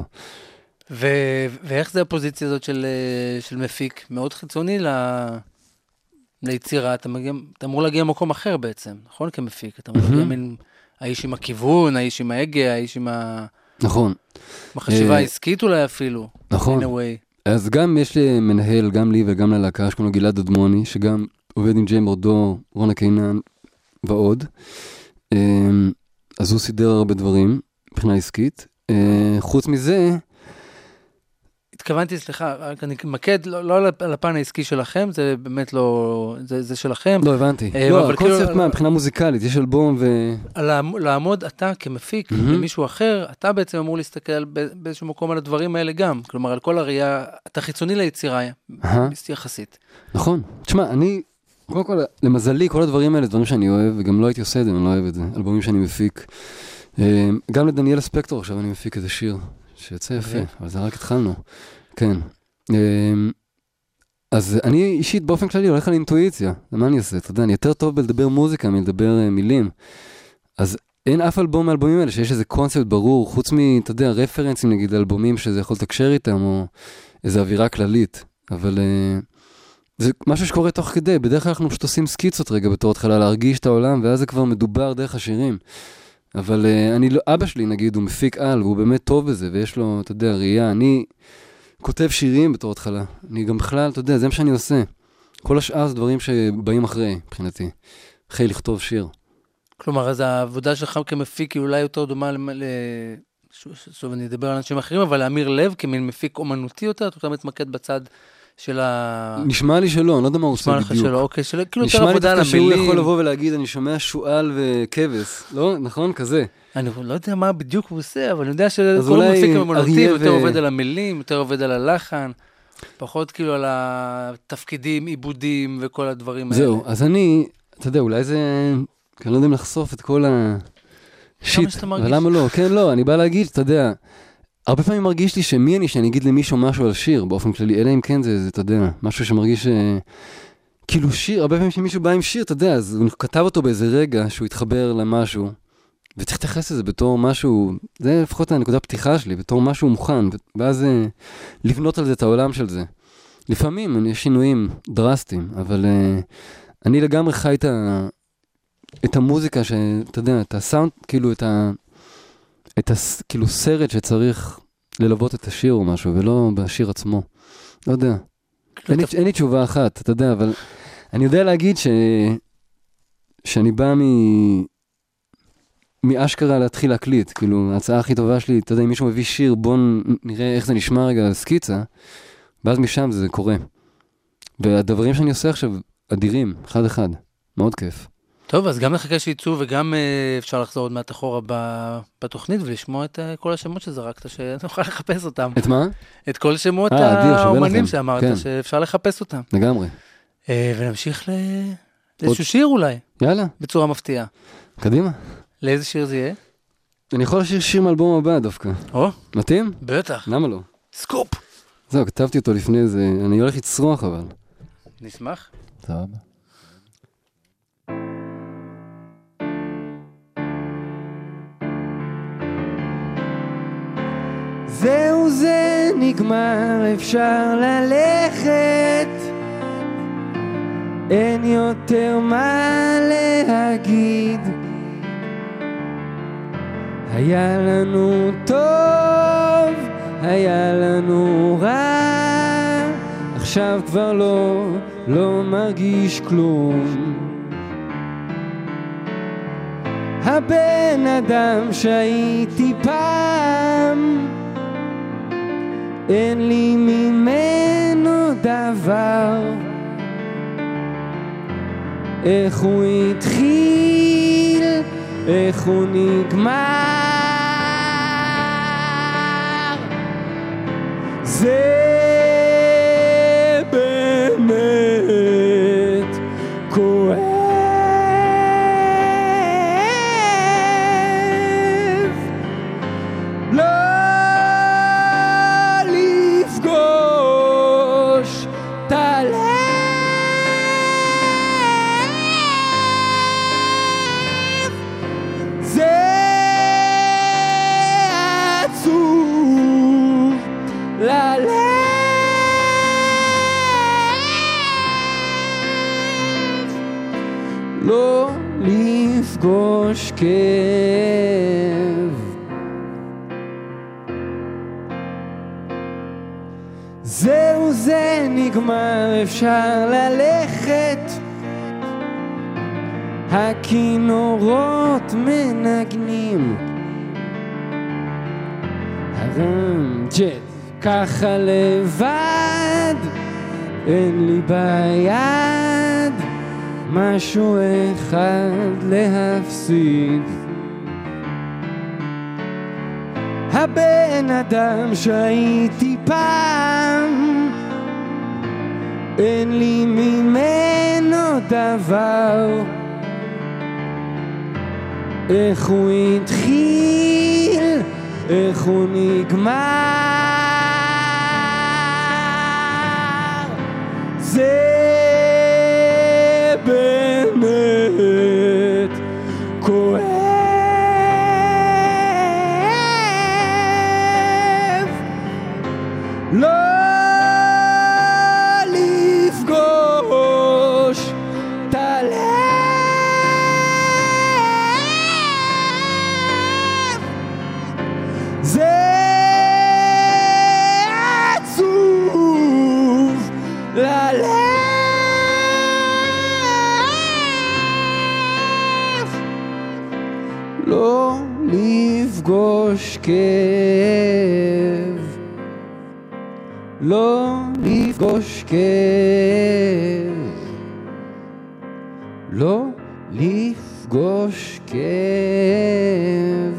ואיך זה הפוזיציה הזאת של מפיק? מאוד חיצוני ליצירה, אתה אמור להגיע למקום אחר בעצם, נכון? כמפיק, אתה אמור להגיע מין האיש עם הכיוון, האיש עם ההגה, האיש עם נכון. החשיבה העסקית אולי אפילו. נכון. אז גם יש לי מנהל, גם לי וגם ללהקה, שקוראים לו גלעד אדמוני, שגם עובד עם ג'יי ברדו, רונה קינן ועוד. אז הוא סידר הרבה דברים, מבחינה עסקית. חוץ מזה, התכוונתי, סליחה, אני מקד, לא על הפן העסקי שלכם, זה באמת לא, זה שלכם. לא, הבנתי. לא, הקונספט מה, מבחינה מוזיקלית, יש אלבום ו... לעמוד אתה כמפיק למישהו אחר, אתה בעצם אמור להסתכל באיזשהו מקום על הדברים האלה גם, כלומר, על כל הראייה, אתה חיצוני ליצירה, יחסית. נכון. תשמע, אני, קודם כל, למזלי, כל הדברים האלה, דברים שאני אוהב, וגם לא הייתי עושה את זה, אני לא אוהב את זה, אלבומים שאני מפיק. גם לדניאל ספקטור עכשיו אני מפיק איזה שיר. שיוצא יפה, אבל זה רק התחלנו. כן. אז אני אישית באופן כללי הולך על אינטואיציה. מה אני אעשה? אתה יודע, אני יותר טוב בלדבר מוזיקה מלדבר מילים. אז אין אף אלבום מהאלבומים האלה שיש איזה קונספט ברור, חוץ אתה יודע, רפרנסים נגיד אלבומים שזה יכול לתקשר איתם, או איזו אווירה כללית. אבל זה משהו שקורה תוך כדי. בדרך כלל אנחנו פשוט עושים סקיצות רגע בתור התחלה, להרגיש את העולם, ואז זה כבר מדובר דרך השירים. אבל אבא שלי נגיד הוא מפיק על, והוא באמת טוב בזה, ויש לו, אתה יודע, ראייה. אני כותב שירים בתור התחלה. אני גם בכלל, אתה יודע, זה מה שאני עושה. כל השאר זה דברים שבאים אחרי, מבחינתי. אחרי לכתוב שיר. כלומר, אז העבודה שלך כמפיק היא אולי יותר דומה שוב, אני אדבר על אנשים אחרים, אבל לאמיר לב, כמין מפיק אומנותי יותר, אתה מתמקד בצד של נשמע לי שלא, אני לא יודע מה הוא עושה בדיוק. נשמע לי אוקיי, כאילו יותר עבודה על המילים. שהוא יכול לבוא ולהגיד, אני שומע שועל וכבש, לא? נכון? כזה. אני לא יודע מה בדיוק הוא עושה, אבל אני יודע שכל מפיק אומנותי יותר עובד על המילים, יותר עובד על הלחן, פחות כאילו על התפקידים, עיבודים וכל הדברים האלה. זהו, אז אני, אתה יודע, אולי זה, אני לא יודע אם לחשוף את כל השיט, ולמה לא? כן, לא, אני בא להגיד, אתה יודע, הרבה פעמים מרגיש לי שמי אני שאני אגיד למישהו משהו על שיר, באופן כללי, אלא אם כן זה, אתה יודע, משהו שמרגיש כאילו שיר, הרבה פעמים שמישהו בא עם שיר, אתה יודע, אז הוא כתב אותו באיזה רגע שהוא התחבר למשהו, וצריך להתייחס לזה בתור משהו, זה לפחות הנקודה הפתיחה שלי, בתור משהו מוכן, ואז לבנות על זה את העולם של זה. לפעמים יש שינויים דרסטיים, אבל אני לגמרי חי את המוזיקה, שאתה יודע, את הסאונד, כאילו כאילו סרט שצריך ללוות את השיר או משהו, ולא בשיר עצמו. לא יודע. אין לי תשובה אחת, אתה יודע, אבל אני יודע להגיד שאני בא מאשכרה להתחיל להקליט. כאילו, ההצעה הכי טובה שלי, אתה יודע, אם מישהו מביא שיר, בוא נראה איך זה נשמע רגע סקיצה, ואז משם זה קורה. והדברים שאני עושה עכשיו, אדירים, אחד אחד. מאוד כיף. טוב, אז גם נחכה שיצאו וגם אפשר לחזור עוד מעט אחורה בתוכנית ולשמוע את כל השמות שזרקת, שנוכל לחפש אותם. את מה? את כל שמות האומנים שאמרת, שאפשר לחפש אותם. לגמרי. ונמשיך לאיזשהו שיר אולי. יאללה. בצורה מפתיעה. קדימה. לאיזה שיר זה יהיה? אני יכול לשיר שיר מאלבום הבא דווקא. או? מתאים? בטח. למה לא? סקופ. זהו, כתבתי אותו לפני זה, אני הולך לצרוח אבל. נשמח. טוב. זהו זה נגמר, אפשר ללכת, אין יותר מה להגיד. היה לנו טוב, היה לנו רע, עכשיו כבר לא מרגיש כלום. הבן אדם שהייתי פעם, אין לי ממנו דבר. איך הוא התחיל, איך הוא נגמר, זה באמת כואב. לא לפגוש את הלב, זה עצוב ללב. לפגוש כאב. זהו זה נגמר, אפשר ללכת, הכינורות מנגנים, הרמג'ט ככה לבד, אין לי ביד משהו אחד להפסיד. הבן אדם שהייתי פעם, אין לי ממנו דבר. איך הוא התחיל, איך הוא נגמר, זה באמת כואב. לא לפגוש את הלב, זה עצוב ללב. לא לפגוש כאב, לא לפגוש כאב, לא לפגוש כאב.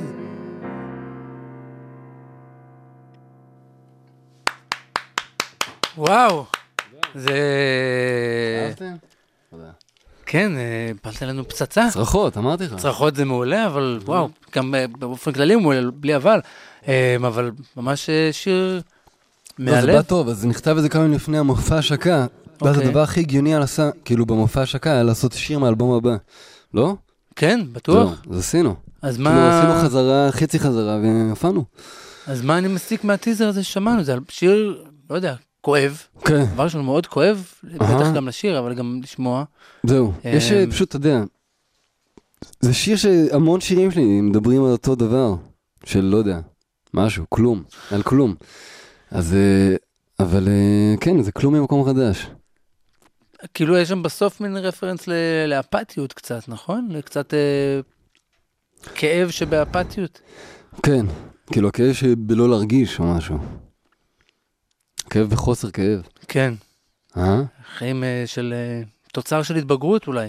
וואו, זה... אהבתם? תודה. כן, פלת לנו פצצה. צרחות, אמרתי לך. צרחות זה מעולה, אבל וואו, גם באופן כללי הוא מעולה, בלי אבל ממש שיר לא, זה מהלב. בא טוב, אז זה נכתב איזה כמה ימים לפני המופע השקה, ואז הדבר הכי הגיוני על עשה, כאילו במופע השקה, היה לעשות שיר מהאלבום הבא, לא? כן, בטוח. אז עשינו. אז כאילו מה... עשינו חזרה, חצי חזרה, והפענו. אז מה אני מסיק מהטיזר הזה ששמענו? זה שיר, לא יודע, כואב. כן. דבר שלנו מאוד כואב, בטח גם לשיר, אבל גם לשמוע. זהו, יש פשוט, אתה יודע, זה שיר שהמון שירים שלי מדברים על אותו דבר, של לא יודע, משהו, כלום, על כלום. אז, אבל כן, זה כלום ממקום חדש. כאילו יש שם בסוף מין רפרנס לאפתיות קצת, נכון? לקצת כאב שבאפתיות. כן, כאילו הכאב שבלא להרגיש או משהו. כאב וחוסר כאב. כן. חיים של תוצר של התבגרות אולי.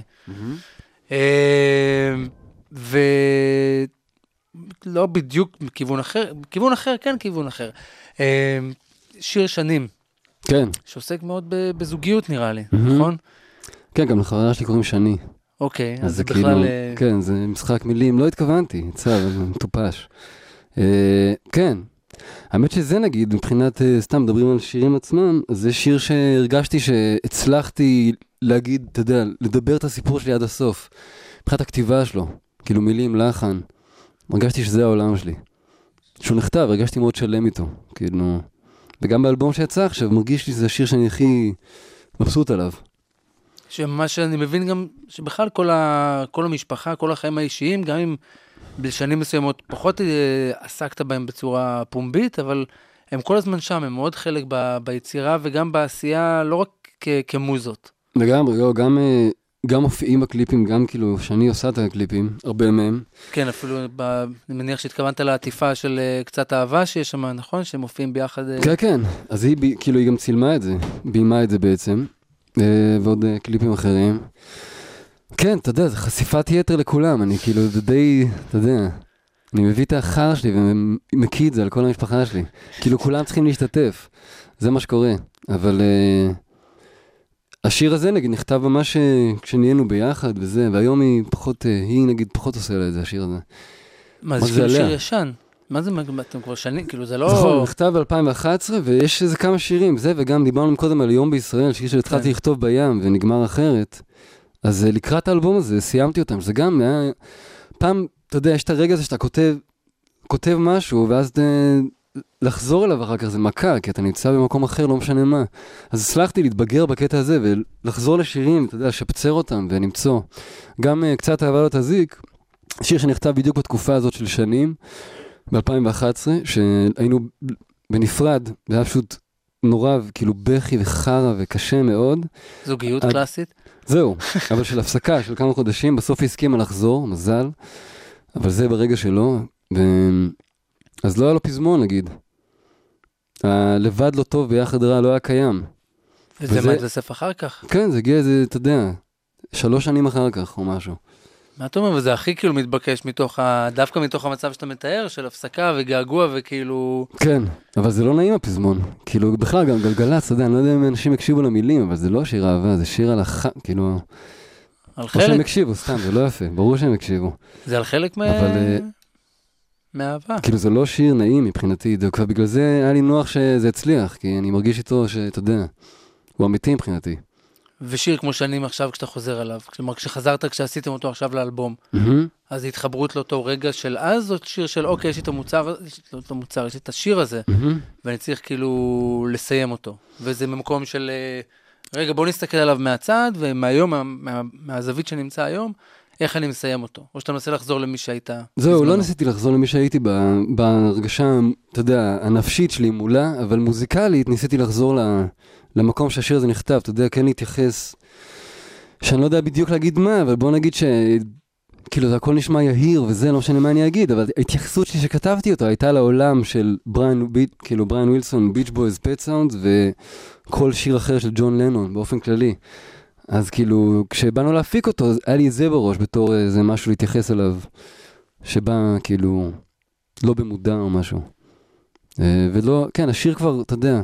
ולא בדיוק מכיוון אחר, כיוון אחר, כן, כיוון אחר. שיר שנים. כן. שעוסק מאוד בזוגיות נראה לי, נכון? כן, גם לחברה שלי קוראים שני. אוקיי, אז זה כאילו, בכלל... כן, זה משחק מילים, לא התכוונתי, צער, זה מטופש. כן, האמת שזה נגיד, מבחינת סתם מדברים על שירים עצמם, אז זה שיר שהרגשתי שהצלחתי להגיד, אתה יודע, לדבר את הסיפור שלי עד הסוף. מבחינת הכתיבה שלו, כאילו מילים, לחן, הרגשתי שזה העולם שלי. שהוא נכתב, הרגשתי מאוד שלם איתו, כאילו... וגם באלבום שיצא עכשיו, מרגיש לי שזה השיר שאני הכי מבסוט עליו. שממש אני מבין גם שבכלל כל המשפחה, כל החיים האישיים, גם אם בשנים מסוימות פחות עסקת בהם בצורה פומבית, אבל הם כל הזמן שם, הם מאוד חלק ביצירה וגם בעשייה, לא רק כמוזות. לגמרי, לא, גם מופיעים בקליפים, גם כאילו שאני עושה את הקליפים, הרבה מהם. כן, אפילו אני מניח שהתכוונת לעטיפה של קצת אהבה שיש שם, נכון? שהם מופיעים ביחד. כן, כן, אז היא כאילו היא גם צילמה את זה, ביימה את זה בעצם, ועוד קליפים אחרים. כן, אתה יודע, זה חשיפת יתר לכולם, אני כאילו די, אתה יודע, אני מביא את האחר שלי ומקיא את זה על כל המשפחה שלי. כאילו כולם צריכים להשתתף, זה מה שקורה, אבל... השיר הזה נגיד נכתב ממש כשנהיינו ביחד וזה, והיום היא נגיד פחות עושה לה את זה, השיר הזה. מה זה כאילו שיר ישן? מה זה, אתם כבר שנים, כאילו זה לא... נכון, נכתב ב-2011 ויש איזה כמה שירים, זה וגם דיברנו קודם על יום בישראל, שיר שהתחלתי לכתוב בים ונגמר אחרת, אז לקראת האלבום הזה סיימתי אותם, שזה גם היה... פעם, אתה יודע, יש את הרגע הזה שאתה כותב משהו, ואז לחזור אליו אחר כך זה מכה, כי אתה נמצא במקום אחר, לא משנה מה. אז הצלחתי להתבגר בקטע הזה, ולחזור לשירים, אתה יודע, לשפצר אותם ונמצוא. גם קצת אהבה לא תזיק, שיר שנכתב בדיוק בתקופה הזאת של שנים, ב-2011, שהיינו בנפרד, זה היה פשוט נורא, כאילו בכי וחרה וקשה מאוד. זוגיות קלאסית? זהו, אבל של הפסקה, של כמה חודשים, בסוף היא הסכימה לחזור, מזל, אבל זה ברגע שלו, אז לא היה לו פזמון, נגיד. לבד לא טוב ביחד רע לא היה קיים. וזה מה התווסף אחר כך? כן, זה הגיע איזה, אתה יודע, 3 שנים אחר כך או משהו. מה אתה אומר? וזה הכי כאילו מתבקש דווקא מתוך המצב שאתה מתאר, של הפסקה וגעגוע וכאילו... כן, אבל זה לא נעים הפזמון. כאילו, בכלל גם גלגלצ, אתה יודע, אני לא יודע אם אנשים הקשיבו למילים, אבל זה לא שיר אהבה, זה שיר על כאילו... על חלק? או שהם הקשיבו, סתם, זה לא יפה, ברור שהם הקשיבו. זה על חלק מאהבה. כאילו, זה לא שיר נעים מבחינתי, ובגלל זה היה לי נוח שזה הצליח, כי אני מרגיש איתו שאתה יודע, הוא אמיתי מבחינתי. ושיר כמו שנים עכשיו כשאתה חוזר עליו, כלומר כשחזרת, כשעשיתם אותו עכשיו לאלבום, אז התחברות לאותו רגע של אז, או שיר של אוקיי, יש לי את המוצר, יש לי את השיר הזה, ואני צריך כאילו לסיים אותו. וזה ממקום של, רגע בוא נסתכל עליו מהצד, ומהיום, מהזווית שנמצא היום, איך אני מסיים אותו? או שאתה מנסה לחזור למי שהיית? זהו, לא ניסיתי לחזור למי שהייתי בהרגשה, אתה יודע, הנפשית שלי מולה, אבל מוזיקלית ניסיתי לחזור למקום שהשיר הזה נכתב, אתה יודע, כן להתייחס, שאני לא יודע בדיוק להגיד מה, אבל בוא נגיד כאילו זה הכל נשמע יהיר וזה, לא משנה מה אני אגיד, אבל ההתייחסות שלי שכתבתי אותה הייתה לעולם של בריין ווילסון, ביץ' בויז, פט סאונדס, וכל שיר אחר של ג'ון לנון, באופן כללי. אז כאילו, כשבאנו להפיק אותו, היה לי זה בראש, בתור איזה משהו להתייחס אליו, שבא כאילו, לא במודע או משהו. ולא, כן, השיר כבר, אתה יודע,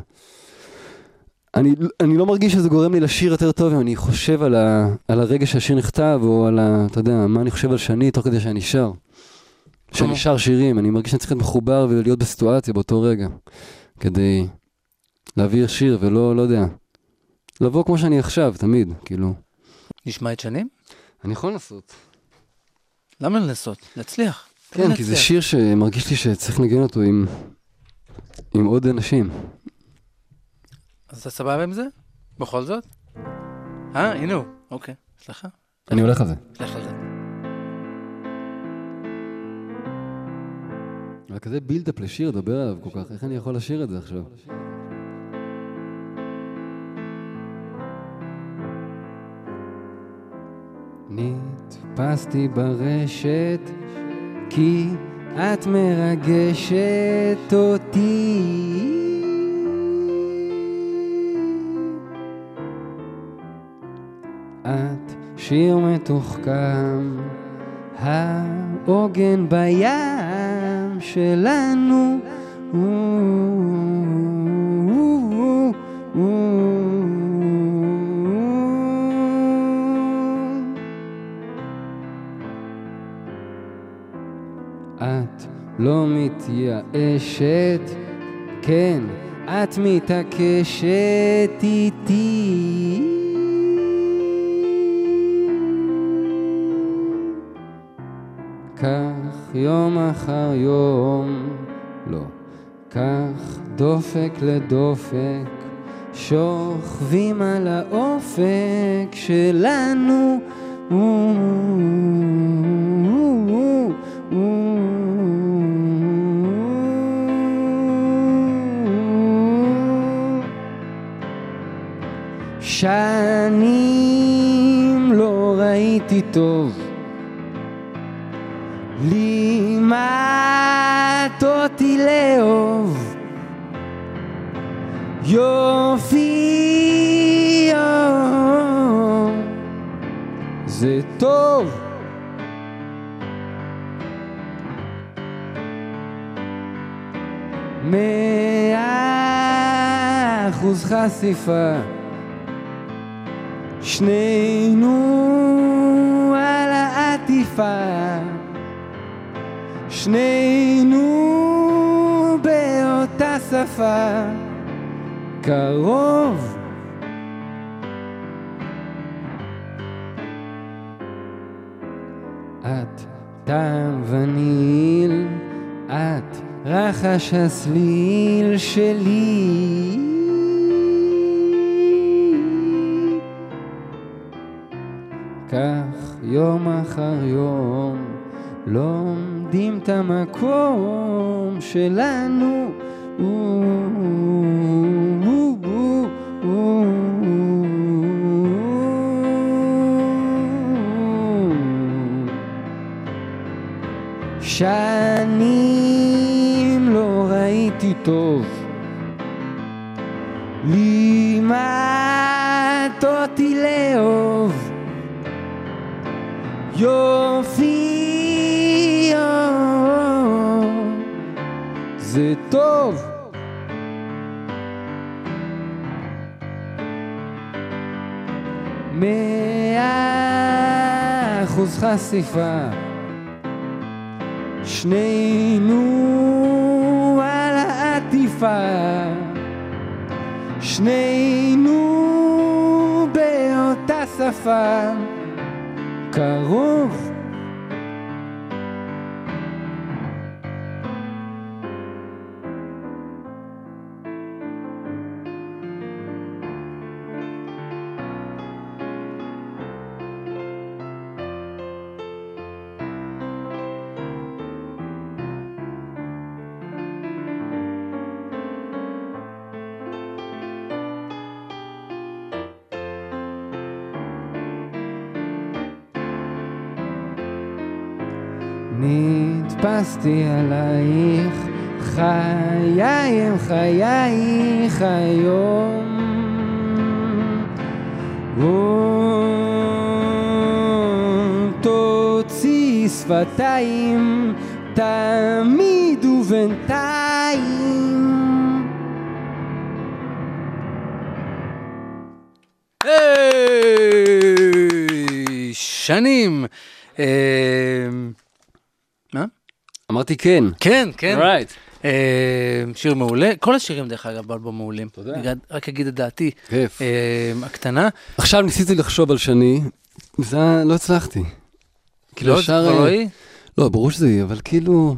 אני לא מרגיש שזה גורם לי לשיר יותר טוב, אם אני חושב על הרגע שהשיר נכתב, או על אתה יודע, מה אני חושב על שני, תוך כדי שאני שר. שאני שר שירים, אני מרגיש שאני צריך להיות מחובר ולהיות בסיטואציה באותו רגע, כדי להעביר שיר, ולא, לא יודע, לבוא כמו שאני עכשיו, תמיד, כאילו. נשמע את שנים? אני יכול לנסות. למה לנסות? להצליח. כן, כי זה שיר שמרגיש לי שצריך לנגן אותו עם עוד אנשים. אז אתה סבבה עם זה? בכל זאת? הנה הוא. אוקיי, סליחה. אני הולך על זה. לך על זה. אבל כזה בילדאפ לשיר, דבר עליו כל כך, איך אני יכול לשיר את זה עכשיו? נתפסתי ברשת כי את מרגשת אותי, את שיר מתוחכם, העוגן בים שלנו, את לא מתייאשת, כן, את מתעקשת איתי, כך יום אחר יום, לא, כך דופק לדופק, שוכבים על האופק שלנו, שנים לא ראיתי טוב, לימדת אותי לאהוב, יופי, זה טוב, מאה אחוז חשיפה, שנינו על העטיפה, שנינו באותה שפה, קרוב, את טעם וניל, את רחש הסליל שלי, כך יום אחר יום, לומדים את המקום שלנו. שנים לא ראיתי טוב, לימד אותי לאהוב יופי, זה טוב. מאה אחוז חשיפה, שנינו על העטיפה, שנינו באותה שפה, קרוב. נתפסתי עלייך, חיי הם חייך היום, תוציא שפתיים תמיד ובינתיים. שנים. מה? אמרתי כן. כן, כן. Right. שיר מעולה. כל השירים דרך אגב באלבום מעולים. תודה. רק אגיד את דעתי. כיף. הקטנה. עכשיו ניסיתי לחשוב על שני, זה לא הצלחתי. לא, זה כבר לא היא? לא, ברור שזה היא, אבל כאילו...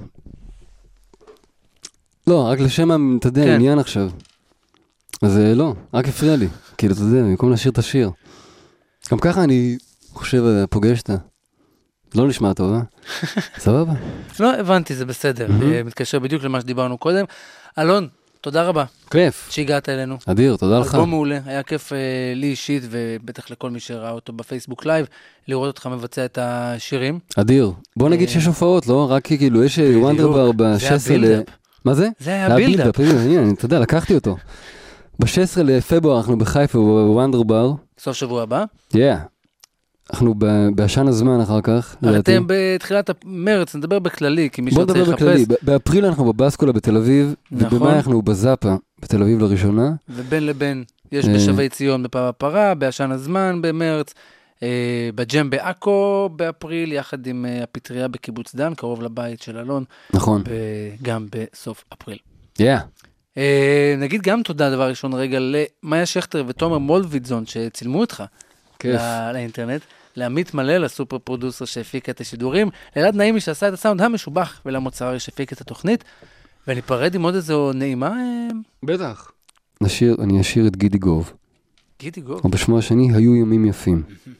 לא, רק לשם, אתה יודע, עניין עכשיו. אז לא, רק הפריע לי. כאילו, אתה יודע, במקום לשיר את השיר. גם ככה אני חושב, פוגש אותה. לא נשמע טוב, אה? סבבה? לא, הבנתי, זה בסדר. מתקשר בדיוק למה שדיברנו קודם. אלון, תודה רבה. כיף. שהגעת אלינו. אדיר, תודה לך. אלבום מעולה, היה כיף לי אישית, ובטח לכל מי שראה אותו בפייסבוק לייב, לראות אותך מבצע את השירים. אדיר. בוא נגיד שיש הופעות, לא? רק כאילו, יש וונדרבר ב-16 מה זה? זה היה בילדאפ. אתה יודע, לקחתי אותו. ב-16 לפברואר אנחנו בחיפה בוונדרבר. סוף שבוע הבא? אנחנו בעשן הזמן אחר כך. אתם בתחילת מרץ, נדבר בכללי, כי מי שרוצה לחפש. בוא נדבר בכללי, באפריל אנחנו בבאסקולה בתל אביב, ובמאי אנחנו בזאפה בתל אביב לראשונה. ובין לבין, יש בשבי ציון בפעם הפרה, בעשן הזמן במרץ, בג'ם בעכו באפריל, יחד עם הפטריה בקיבוץ דן, קרוב לבית של אלון. נכון. וגם בסוף אפריל. נגיד גם תודה דבר ראשון רגע למאיה שכטר ותומר מולביטזון שצילמו אותך. לאינטרנט, לעמית מלל, הסופר פרודוסר שהפיק את השידורים, לאלעד נעימי שעשה את הסאונד המשובח, ולמוצר שהפיק את התוכנית, ואני פרד עם עוד איזו נעימה. בטח. אני אשיר את גידי גוב. גידי גוב. או בשמו השני, היו ימים יפים.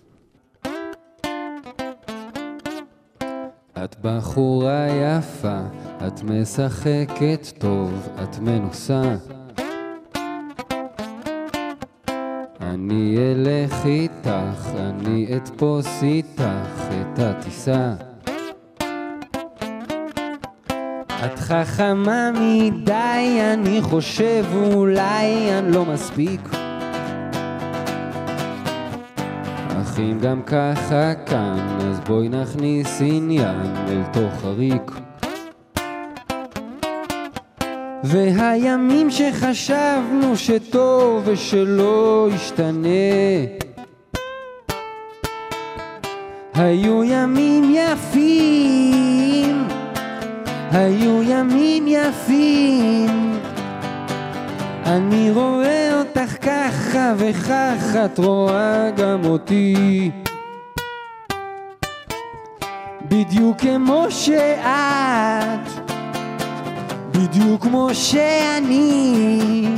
את בחורה יפה, את משחקת טוב, את מנוסה. אני אלך איתך, אני אתפוס איתך את הטיסה. את חכמה מדי, אני חושב אולי אני לא מספיק. אך אם גם ככה כאן, אז בואי נכניס עניין אל תוך הריק. והימים שחשבנו שטוב ושלא ישתנה, היו ימים יפים, היו ימים יפים. אני רואה אותך ככה וככה, את רואה גם אותי, בדיוק כמו שאת, בדיוק כמו שאני.